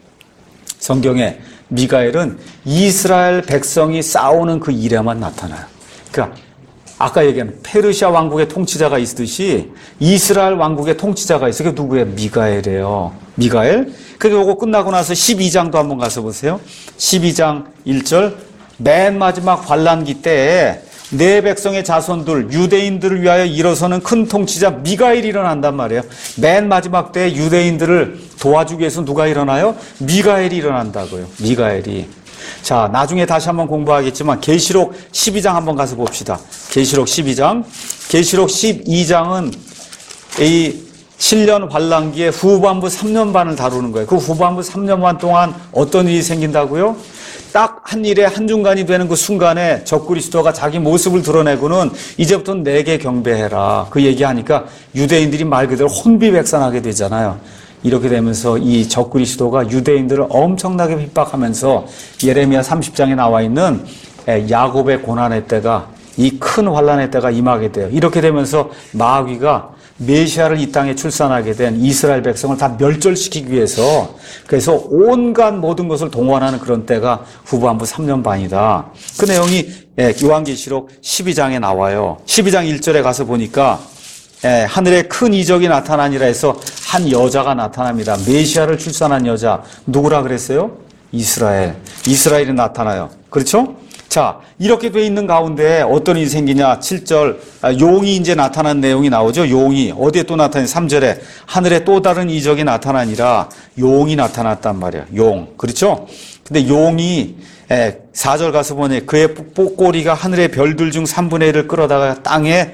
성경에 미가엘은 이스라엘 백성이 싸우는 그 일에만 나타나요. 그러니까 아까 얘기한 페르시아 왕국의 통치자가 있듯이 이스라엘 왕국의 통치자가 있어요. 그게 누구예요? 미가엘이에요. 미가엘. 그리고 이거 끝나고 나서 십이 장도 한번 가서 보세요. 십이 장 일 절. 맨 마지막 환란기 때에 내 백성의 자손들 유대인들을 위하여 일어서는 큰 통치자 미가엘이 일어난단 말이에요. 맨 마지막 때에 유대인들을 도와주기 위해서 누가 일어나요? 미가엘이 일어난다고요. 미가엘이. 자, 나중에 다시 한번 공부하겠지만 계시록 십이 장 한번 가서 봅시다. 계시록 십이 장. 계시록 십이 장은 이 칠 년 환란기의 후반부 삼 년 반을 다루는 거예요. 그 후반부 삼 년 반 동안 어떤 일이 생긴다고요? 딱 한 일에 한중간이 되는 그 순간에 적그리스도가 자기 모습을 드러내고는 이제부터는 내게 경배해라. 그 얘기하니까 유대인들이 말 그대로 혼비백산하게 되잖아요. 이렇게 되면서 이 적그리스도가 유대인들을 엄청나게 핍박하면서 예레미야 삼십 장에 나와 있는 야곱의 고난의 때가 이 큰 환란의 때가 임하게 돼요. 이렇게 되면서 마귀가 메시아를 이 땅에 출산하게 된 이스라엘 백성을 다 멸절시키기 위해서 그래서 온갖 모든 것을 동원하는 그런 때가 후반부 삼 년 반이다. 그 내용이 요한계시록 십이 장에 나와요. 십이 장 일 절에 가서 보니까 하늘에 큰 이적이 나타나니라 해서 한 여자가 나타납니다. 메시아를 출산한 여자. 누구라 그랬어요? 이스라엘. 이스라엘이 나타나요. 그렇죠? 자, 이렇게 돼 있는 가운데 어떤 일이 생기냐? 칠 절, 용이 이제 나타난 내용이 나오죠? 용이. 어디에 또 나타나냐? 삼 절에 하늘에 또 다른 이적이 나타나니라 용이 나타났단 말이에요. 용. 그렇죠? 근데 용이 사 절 가서 보니 그의 꼬리가 하늘의 별들 중 삼분의 일을 끌어다가 땅에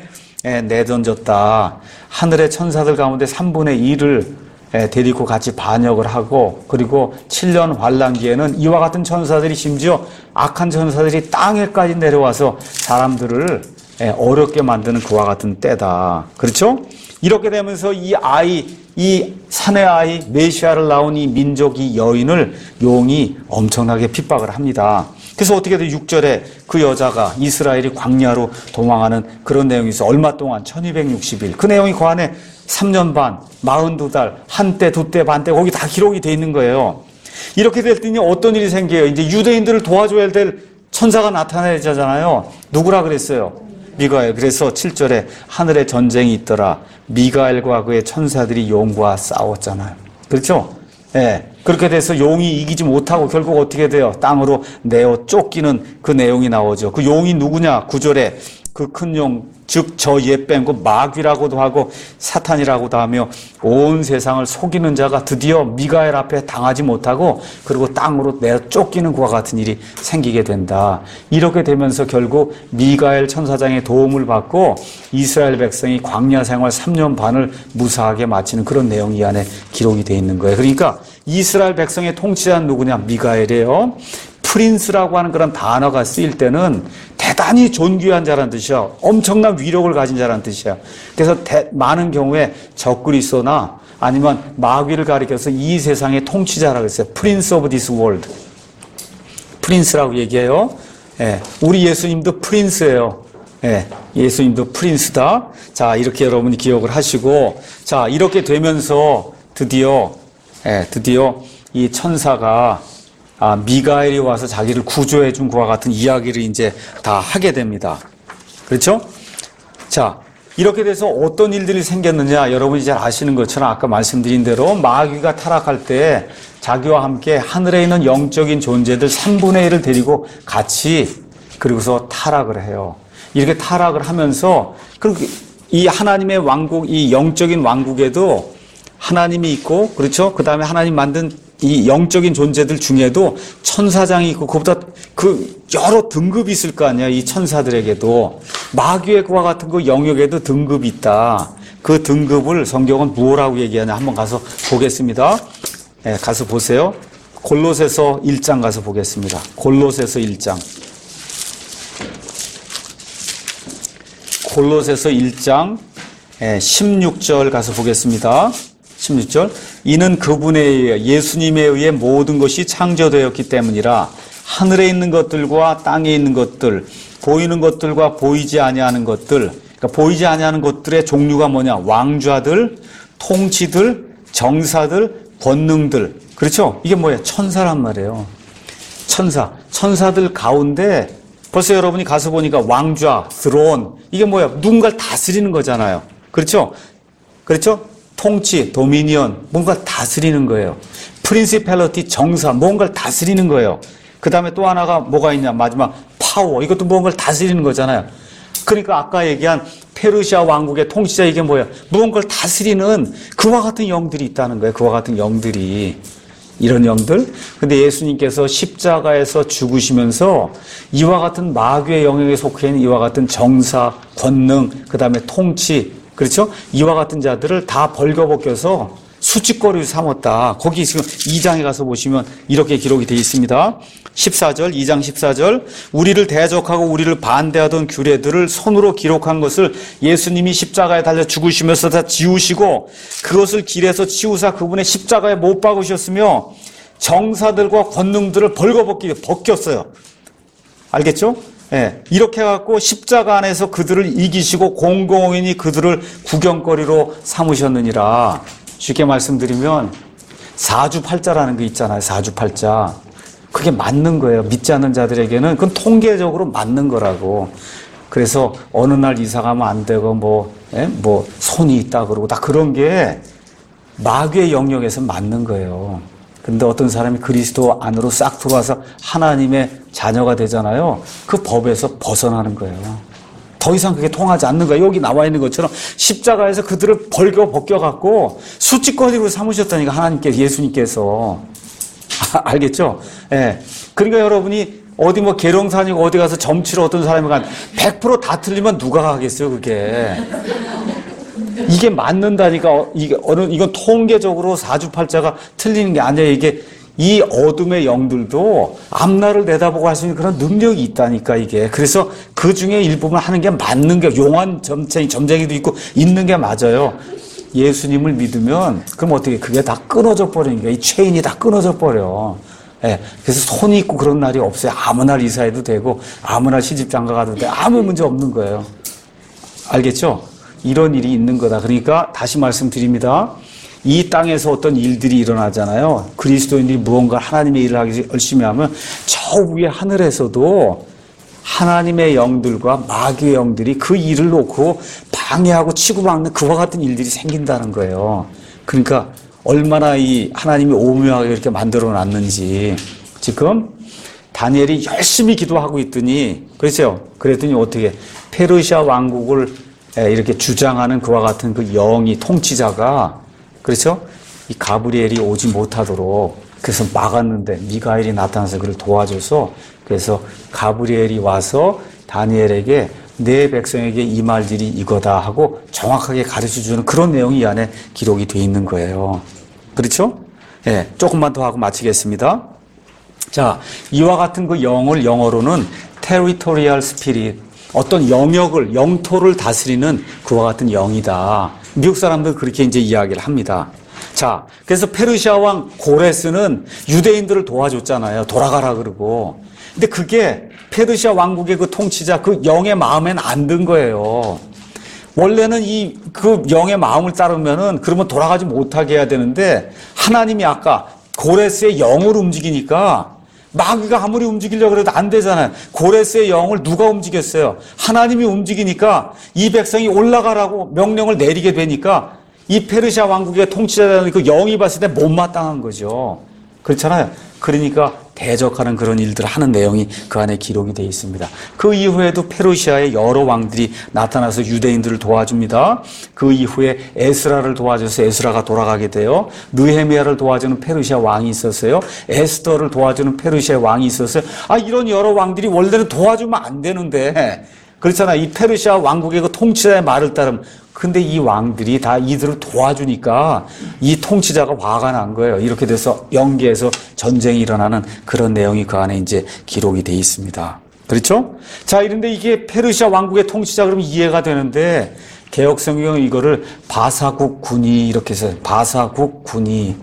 내던졌다. 하늘의 천사들 가운데 삼분의 일을 데리고 같이 반역을 하고 그리고 칠 년 환란기에는 이와 같은 천사들이 심지어 악한 천사들이 땅에까지 내려와서 사람들을 어렵게 만드는 그와 같은 때다. 그렇죠? 이렇게 되면서 이 아이, 이 산의 아이 메시아를 낳은 이 민족, 이 여인을 용이 엄청나게 핍박을 합니다. 그래서 어떻게 돼? 육 절에 그 여자가 이스라엘이 광야로 도망하는 그런 내용이 있어. 얼마 동안? 천이백육십 일. 그 내용이 그 안에 삼 년 반, 사십이 달, 한때, 두때, 반때 거기 다 기록이 돼 있는 거예요. 이렇게 될 때니 어떤 일이 생겨요? 이제 유대인들을 도와줘야 될 천사가 나타나야 되잖아요. 누구라 그랬어요? 미가엘. 그래서 칠 절에 하늘에 전쟁이 있더라. 미가엘과 그의 천사들이 용과 싸웠잖아요. 그렇죠? 예. 네. 그렇게 돼서 용이 이기지 못하고 결국 어떻게 돼요? 땅으로 내어 쫓기는 그 내용이 나오죠. 그 용이 누구냐? 구 절에 그 큰 용, 즉 저 옛뱀, 그 마귀라고도 하고 사탄이라고도 하며 온 세상을 속이는 자가 드디어 미가엘 앞에 당하지 못하고 그리고 땅으로 내어 쫓기는 그와 같은 일이 생기게 된다. 이렇게 되면서 결국 미가엘 천사장의 도움을 받고 이스라엘 백성이 광야 생활 삼 년 반을 무사하게 마치는 그런 내용이 이 안에 기록이 되어 있는 거예요. 그러니까 이스라엘 백성의 통치자는 누구냐? 미가엘이에요. 프린스라고 하는 그런 단어가 쓰일 때는 대단히 존귀한 자라는 뜻이야. 엄청난 위력을 가진 자라는 뜻이야. 그래서 대, 많은 경우에 적그리스도나 아니면 마귀를 가리켜서 이 세상의 통치자라고 했어요. Prince of this world. 프린스라고 얘기해요. 예, 우리 예수님도 프린스예요. 예, 예수님도 프린스다. 자, 이렇게 여러분이 기억을 하시고, 자, 이렇게 되면서 드디어, 예, 드디어 이 천사가 아, 미가엘이 와서 자기를 구조해 준 그와 같은 이야기를 이제 다 하게 됩니다. 그렇죠? 자, 이렇게 돼서 어떤 일들이 생겼느냐, 여러분이 잘 아시는 것처럼 아까 말씀드린 대로 마귀가 타락할 때 자기와 함께 하늘에 있는 영적인 존재들 삼분의 일을 데리고 같이 그리고서 타락을 해요. 이렇게 타락을 하면서 그리고 이 하나님의 왕국, 이 영적인 왕국에도 하나님이 있고, 그렇죠? 그 다음에 하나님 만든 이 영적인 존재들 중에도 천사장이 있고 그보다 그 여러 등급이 있을 거 아니야. 이 천사들에게도 마귀의 그와 같은 그 영역에도 등급이 있다. 그 등급을 성경은 무엇라고 얘기하냐 한번 가서 보겠습니다. 네, 가서 보세요. 골로새서 일 장 가서 보겠습니다. 골로새서 일 장. 골로새서 일 장 십육 절 가서 보겠습니다. 십육 절. 이는 그분에 의해 예수님에 의해 모든 것이 창조되었기 때문이라 하늘에 있는 것들과 땅에 있는 것들, 보이는 것들과 보이지 아니하는 것들, 그러니까 보이지 아니하는 것들의 종류가 뭐냐? 왕좌들, 통치들, 정사들, 권능들. 그렇죠? 이게 뭐예요? 천사란 말이에요. 천사. 천사들 가운데 벌써 여러분이 가서 보니까 왕좌, 드론, 이게 뭐예요? 누군가를 다스리는 거잖아요. 그렇죠? 그렇죠? 통치, 도미니언, 뭔가를 다스리는 거예요. 프린시팔리티, 정사, 뭔가를 다스리는 거예요. 그 다음에 또 하나가 뭐가 있냐? 마지막 파워, 이것도 뭔가를 다스리는 거잖아요. 그러니까 아까 얘기한 페르시아 왕국의 통치자 이게 뭐예요? 무언가를 다스리는 그와 같은 영들이 있다는 거예요. 그와 같은 영들이. 이런 영들. 근데 예수님께서 십자가에서 죽으시면서 이와 같은 마귀의 영역에 속해 있는 이와 같은 정사, 권능, 그 다음에 통치, 그렇죠? 이와 같은 자들을 다 벌거벗겨서 수치거리로 삼았다. 거기 지금 이 장에 가서 보시면 이렇게 기록이 되어 있습니다. 십사 절, 이 장 십사 절. 우리를 대적하고 우리를 반대하던 규례들을 손으로 기록한 것을 예수님이 십자가에 달려 죽으시면서 다 지우시고 그것을 길에서 치우사 그분의 십자가에 못 박으셨으며 정사들과 권능들을 벌거벗기 벗겼어요. 알겠죠? 예, 이렇게 해갖고 십자가 안에서 그들을 이기시고 공공연히 그들을 구경거리로 삼으셨느니라. 쉽게 말씀드리면 사주팔자라는 게 있잖아요. 사주팔자. 그게 맞는 거예요. 믿지 않는 자들에게는 그건 통계적으로 맞는 거라고. 그래서 어느 날 이사 가면 안 되고 뭐, 예? 뭐 손이 있다 그러고 다 그런 게 마귀의 영역에서 맞는 거예요. 근데 어떤 사람이 그리스도 안으로 싹 들어와서 하나님의 자녀가 되잖아요. 그 법에서 벗어나는 거예요. 더 이상 그게 통하지 않는 거예요. 여기 나와 있는 것처럼 십자가에서 그들을 벌겨 벗겨갖고 수치거리로 삼으셨다니까, 하나님께서, 예수님께서. 알겠죠? 예. 그러니까 여러분이 어디 뭐 계룡산이고 어디 가서 점치러 어떤 사람이 간 백 퍼센트 다 틀리면 누가 가겠어요, 그게. 이게 맞는다니까. 이게 어느 이건 통계적으로 사주팔자가 틀리는 게 아니에요. 이게 이 어둠의 영들도 앞날을 내다보고 할 수 있는 그런 능력이 있다니까, 이게. 그래서 그 중에 일부분 하는 게 맞는 게, 용한 점쟁이, 점쟁이도 있고 있는 게 맞아요. 예수님을 믿으면 그럼 어떻게 그게 다 끊어져 버리는 거야. 이 체인이 다 끊어져 버려. 예. 그래서 손이 있고 그런 날이 없어요. 아무 날 이사해도 되고 아무 날 시집 장가 가도 돼. 아무 문제 없는 거예요. 알겠죠? 이런 일이 있는 거다. 그러니까 다시 말씀드립니다. 이 땅에서 어떤 일들이 일어나잖아요. 그리스도인들이 무언가 하나님의 일을 하기 열심히 하면 저 위에 하늘에서도 하나님의 영들과 마귀의 영들이 그 일을 놓고 방해하고 치고받는 그와 같은 일들이 생긴다는 거예요. 그러니까 얼마나 이 하나님이 오묘하게 이렇게 만들어 놨는지. 지금 다니엘이 열심히 기도하고 있더니, 그렇죠? 그랬더니 어떻게 페르시아 왕국을 이렇게 주장하는 그와 같은 그 영이, 통치자가, 그렇죠? 이 가브리엘이 오지 못하도록 그래서 막았는데 미가엘이 나타나서 그를 도와줘서, 그래서 가브리엘이 와서 다니엘에게 내 백성에게 임할 일이 이거다 하고 정확하게 가르쳐주는 그런 내용이 이 안에 기록이 되어 있는 거예요. 그렇죠? 예, 네, 조금만 더 하고 마치겠습니다. 자, 이와 같은 그 영을 영어로는 territorial spirit, 어떤 영역을, 영토를 다스리는 그와 같은 영이다. 미국 사람들 그렇게 이제 이야기를 합니다. 자, 그래서 페르시아 왕 고레스는 유대인들을 도와줬잖아요. 돌아가라 그러고. 근데 그게 페르시아 왕국의 그 통치자, 그 영의 마음엔 안 든 거예요. 원래는 이, 그 영의 마음을 따르면은 그러면 돌아가지 못하게 해야 되는데, 하나님이 아까 고레스의 영을 움직이니까 마귀가 아무리 움직이려고 해도 안 되잖아요. 고레스의 영을 누가 움직였어요? 하나님이 움직이니까 이 백성이 올라가라고 명령을 내리게 되니까 이 페르시아 왕국의 통치자라는 그 영이 봤을 때 못마땅한 거죠. 그렇잖아요. 그러니까 대적하는 그런 일들을 하는 내용이 그 안에 기록이 되어 있습니다. 그 이후에도 페르시아의 여러 왕들이 나타나서 유대인들을 도와줍니다. 그 이후에 에스라를 도와줘서 에스라가 돌아가게 돼요. 느헤미야를 도와주는 페르시아 왕이 있었어요. 에스더를 도와주는 페르시아 왕이 있었어요. 아, 이런 여러 왕들이 원래는 도와주면 안 되는데, 그렇잖아요. 이 페르시아 왕국의 그 통치자의 말을 따르면, 근데 이 왕들이 다 이들을 도와주니까 이 통치자가 화가 난 거예요. 이렇게 돼서 영계에서 전쟁이 일어나는 그런 내용이 그 안에 이제 기록이 돼 있습니다. 그렇죠? 자, 이런데 이게 페르시아 왕국의 통치자 그러면 이해가 되는데, 개역 성경은 이거를 바사국 군이 이렇게 해서 바사국 군이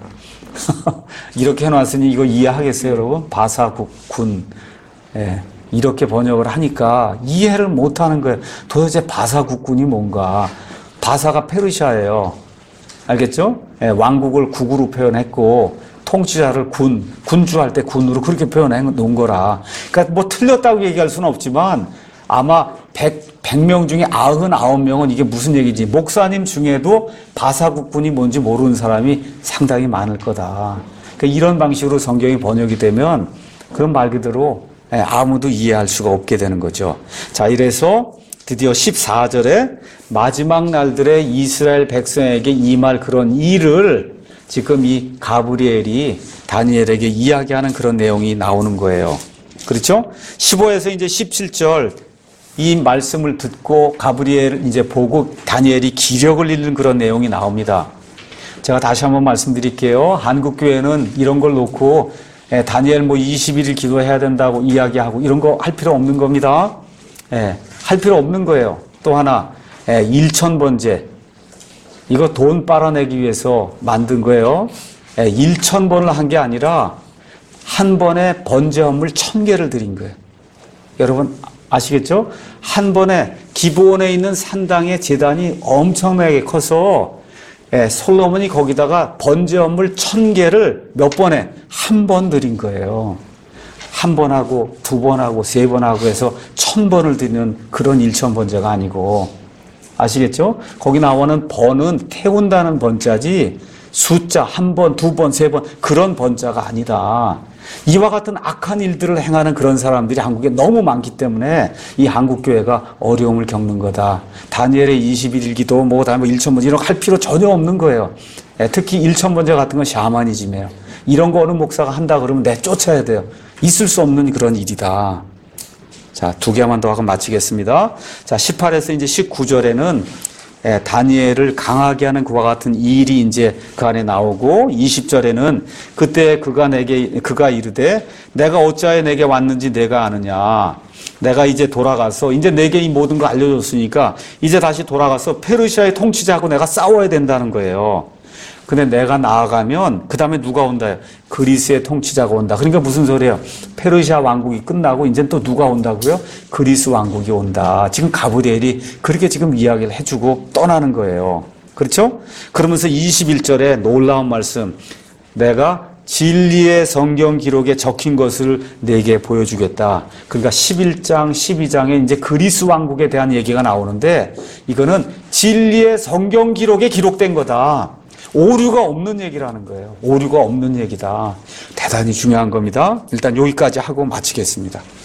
이렇게 해놨으니 이거 이해하겠어요, 여러분? 바사국 군. 예. 이렇게 번역을 하니까 이해를 못하는 거예요. 도대체 바사국군이 뭔가. 바사가 페르시아예요. 알겠죠? 예, 왕국을 국으로 표현했고 통치자를 군, 군주할 때 군으로 그렇게 표현해 놓은 거라. 그러니까 뭐 틀렸다고 얘기할 수는 없지만 아마 백 명 중에 구십구 명은 이게 무슨 얘기지, 목사님 중에도 바사국군이 뭔지 모르는 사람이 상당히 많을 거다. 그러니까 이런 방식으로 성경이 번역이 되면 그런 말 그대로 아무도 이해할 수가 없게 되는 거죠. 자, 이래서 드디어 십사 절에 마지막 날들에 이스라엘 백성에게 임할 그런 일을 지금 이 가브리엘이 다니엘에게 이야기하는 그런 내용이 나오는 거예요. 그렇죠? 십오에서 이제 십칠 절, 이 말씀을 듣고 가브리엘 이제 보고 다니엘이 기력을 잃는 그런 내용이 나옵니다. 제가 다시 한번 말씀드릴게요. 한국교회는 이런 걸 놓고 예, 다니엘 뭐 이십일 일 기도해야 된다고 이야기하고 이런 거 할 필요 없는 겁니다. 예, 할 필요 없는 거예요. 또 하나, 예, 일천 번제. 이거 돈 빨아내기 위해서 만든 거예요. 예, 일천 번을 한 게 아니라 한 번에 번제 헌물 천 개를 드린 거예요. 여러분, 아시겠죠? 한 번에 기브온에 있는 산당의 제단이 엄청나게 커서 예, 솔로몬이 거기다가 번제업물 천 개를 몇 번에 한 번 드린 거예요. 한 번 하고 두 번 하고 세 번 하고 해서 천 번을 드리는 그런 일천 번제가 아니고 아시겠죠? 거기 나오는 번은 태운다는 번자지 숫자 한 번, 두 번, 세 번 그런 번자가 아니다. 이와 같은 악한 일들을 행하는 그런 사람들이 한국에 너무 많기 때문에 이 한국교회가 어려움을 겪는 거다. 다니엘의 이십일 일 기도 뭐 다음에 일천 번제 이런 거 할 필요 전혀 없는 거예요. 특히 일천 번제 같은 건 샤머니즘이에요. 이런 거 어느 목사가 한다 그러면 내쫓아야 돼요. 있을 수 없는 그런 일이다. 자, 두 개만 더 하고 마치겠습니다. 자, 십팔에서 이제 십구 절에는 예, 다니엘을 강하게 하는 그와 같은 일이 이제 그 안에 나오고 이십 절에는 그때 그가 내게 그가 이르되 내가 어찌하여 내게 왔는지 내가 아느냐. 내가 이제 돌아가서 이제 내게 이 모든 걸 알려줬으니까 이제 다시 돌아가서 페르시아의 통치자하고 내가 싸워야 된다는 거예요. 근데 내가 나아가면 그 다음에 누가 온다? 그리스의 통치자가 온다. 그러니까 무슨 소리예요? 페르시아 왕국이 끝나고 이제 또 누가 온다고요? 그리스 왕국이 온다. 지금 가브리엘이 그렇게 지금 이야기를 해주고 떠나는 거예요. 그렇죠? 그러면서 이십일 절에 놀라운 말씀. 내가 진리의 성경 기록에 적힌 것을 내게 보여주겠다. 그러니까 십일 장, 십이 장에 이제 그리스 왕국에 대한 얘기가 나오는데 이거는 진리의 성경 기록에 기록된 거다. 오류가 없는 얘기라는 거예요. 오류가 없는 얘기다. 대단히 중요한 겁니다. 일단 여기까지 하고 마치겠습니다.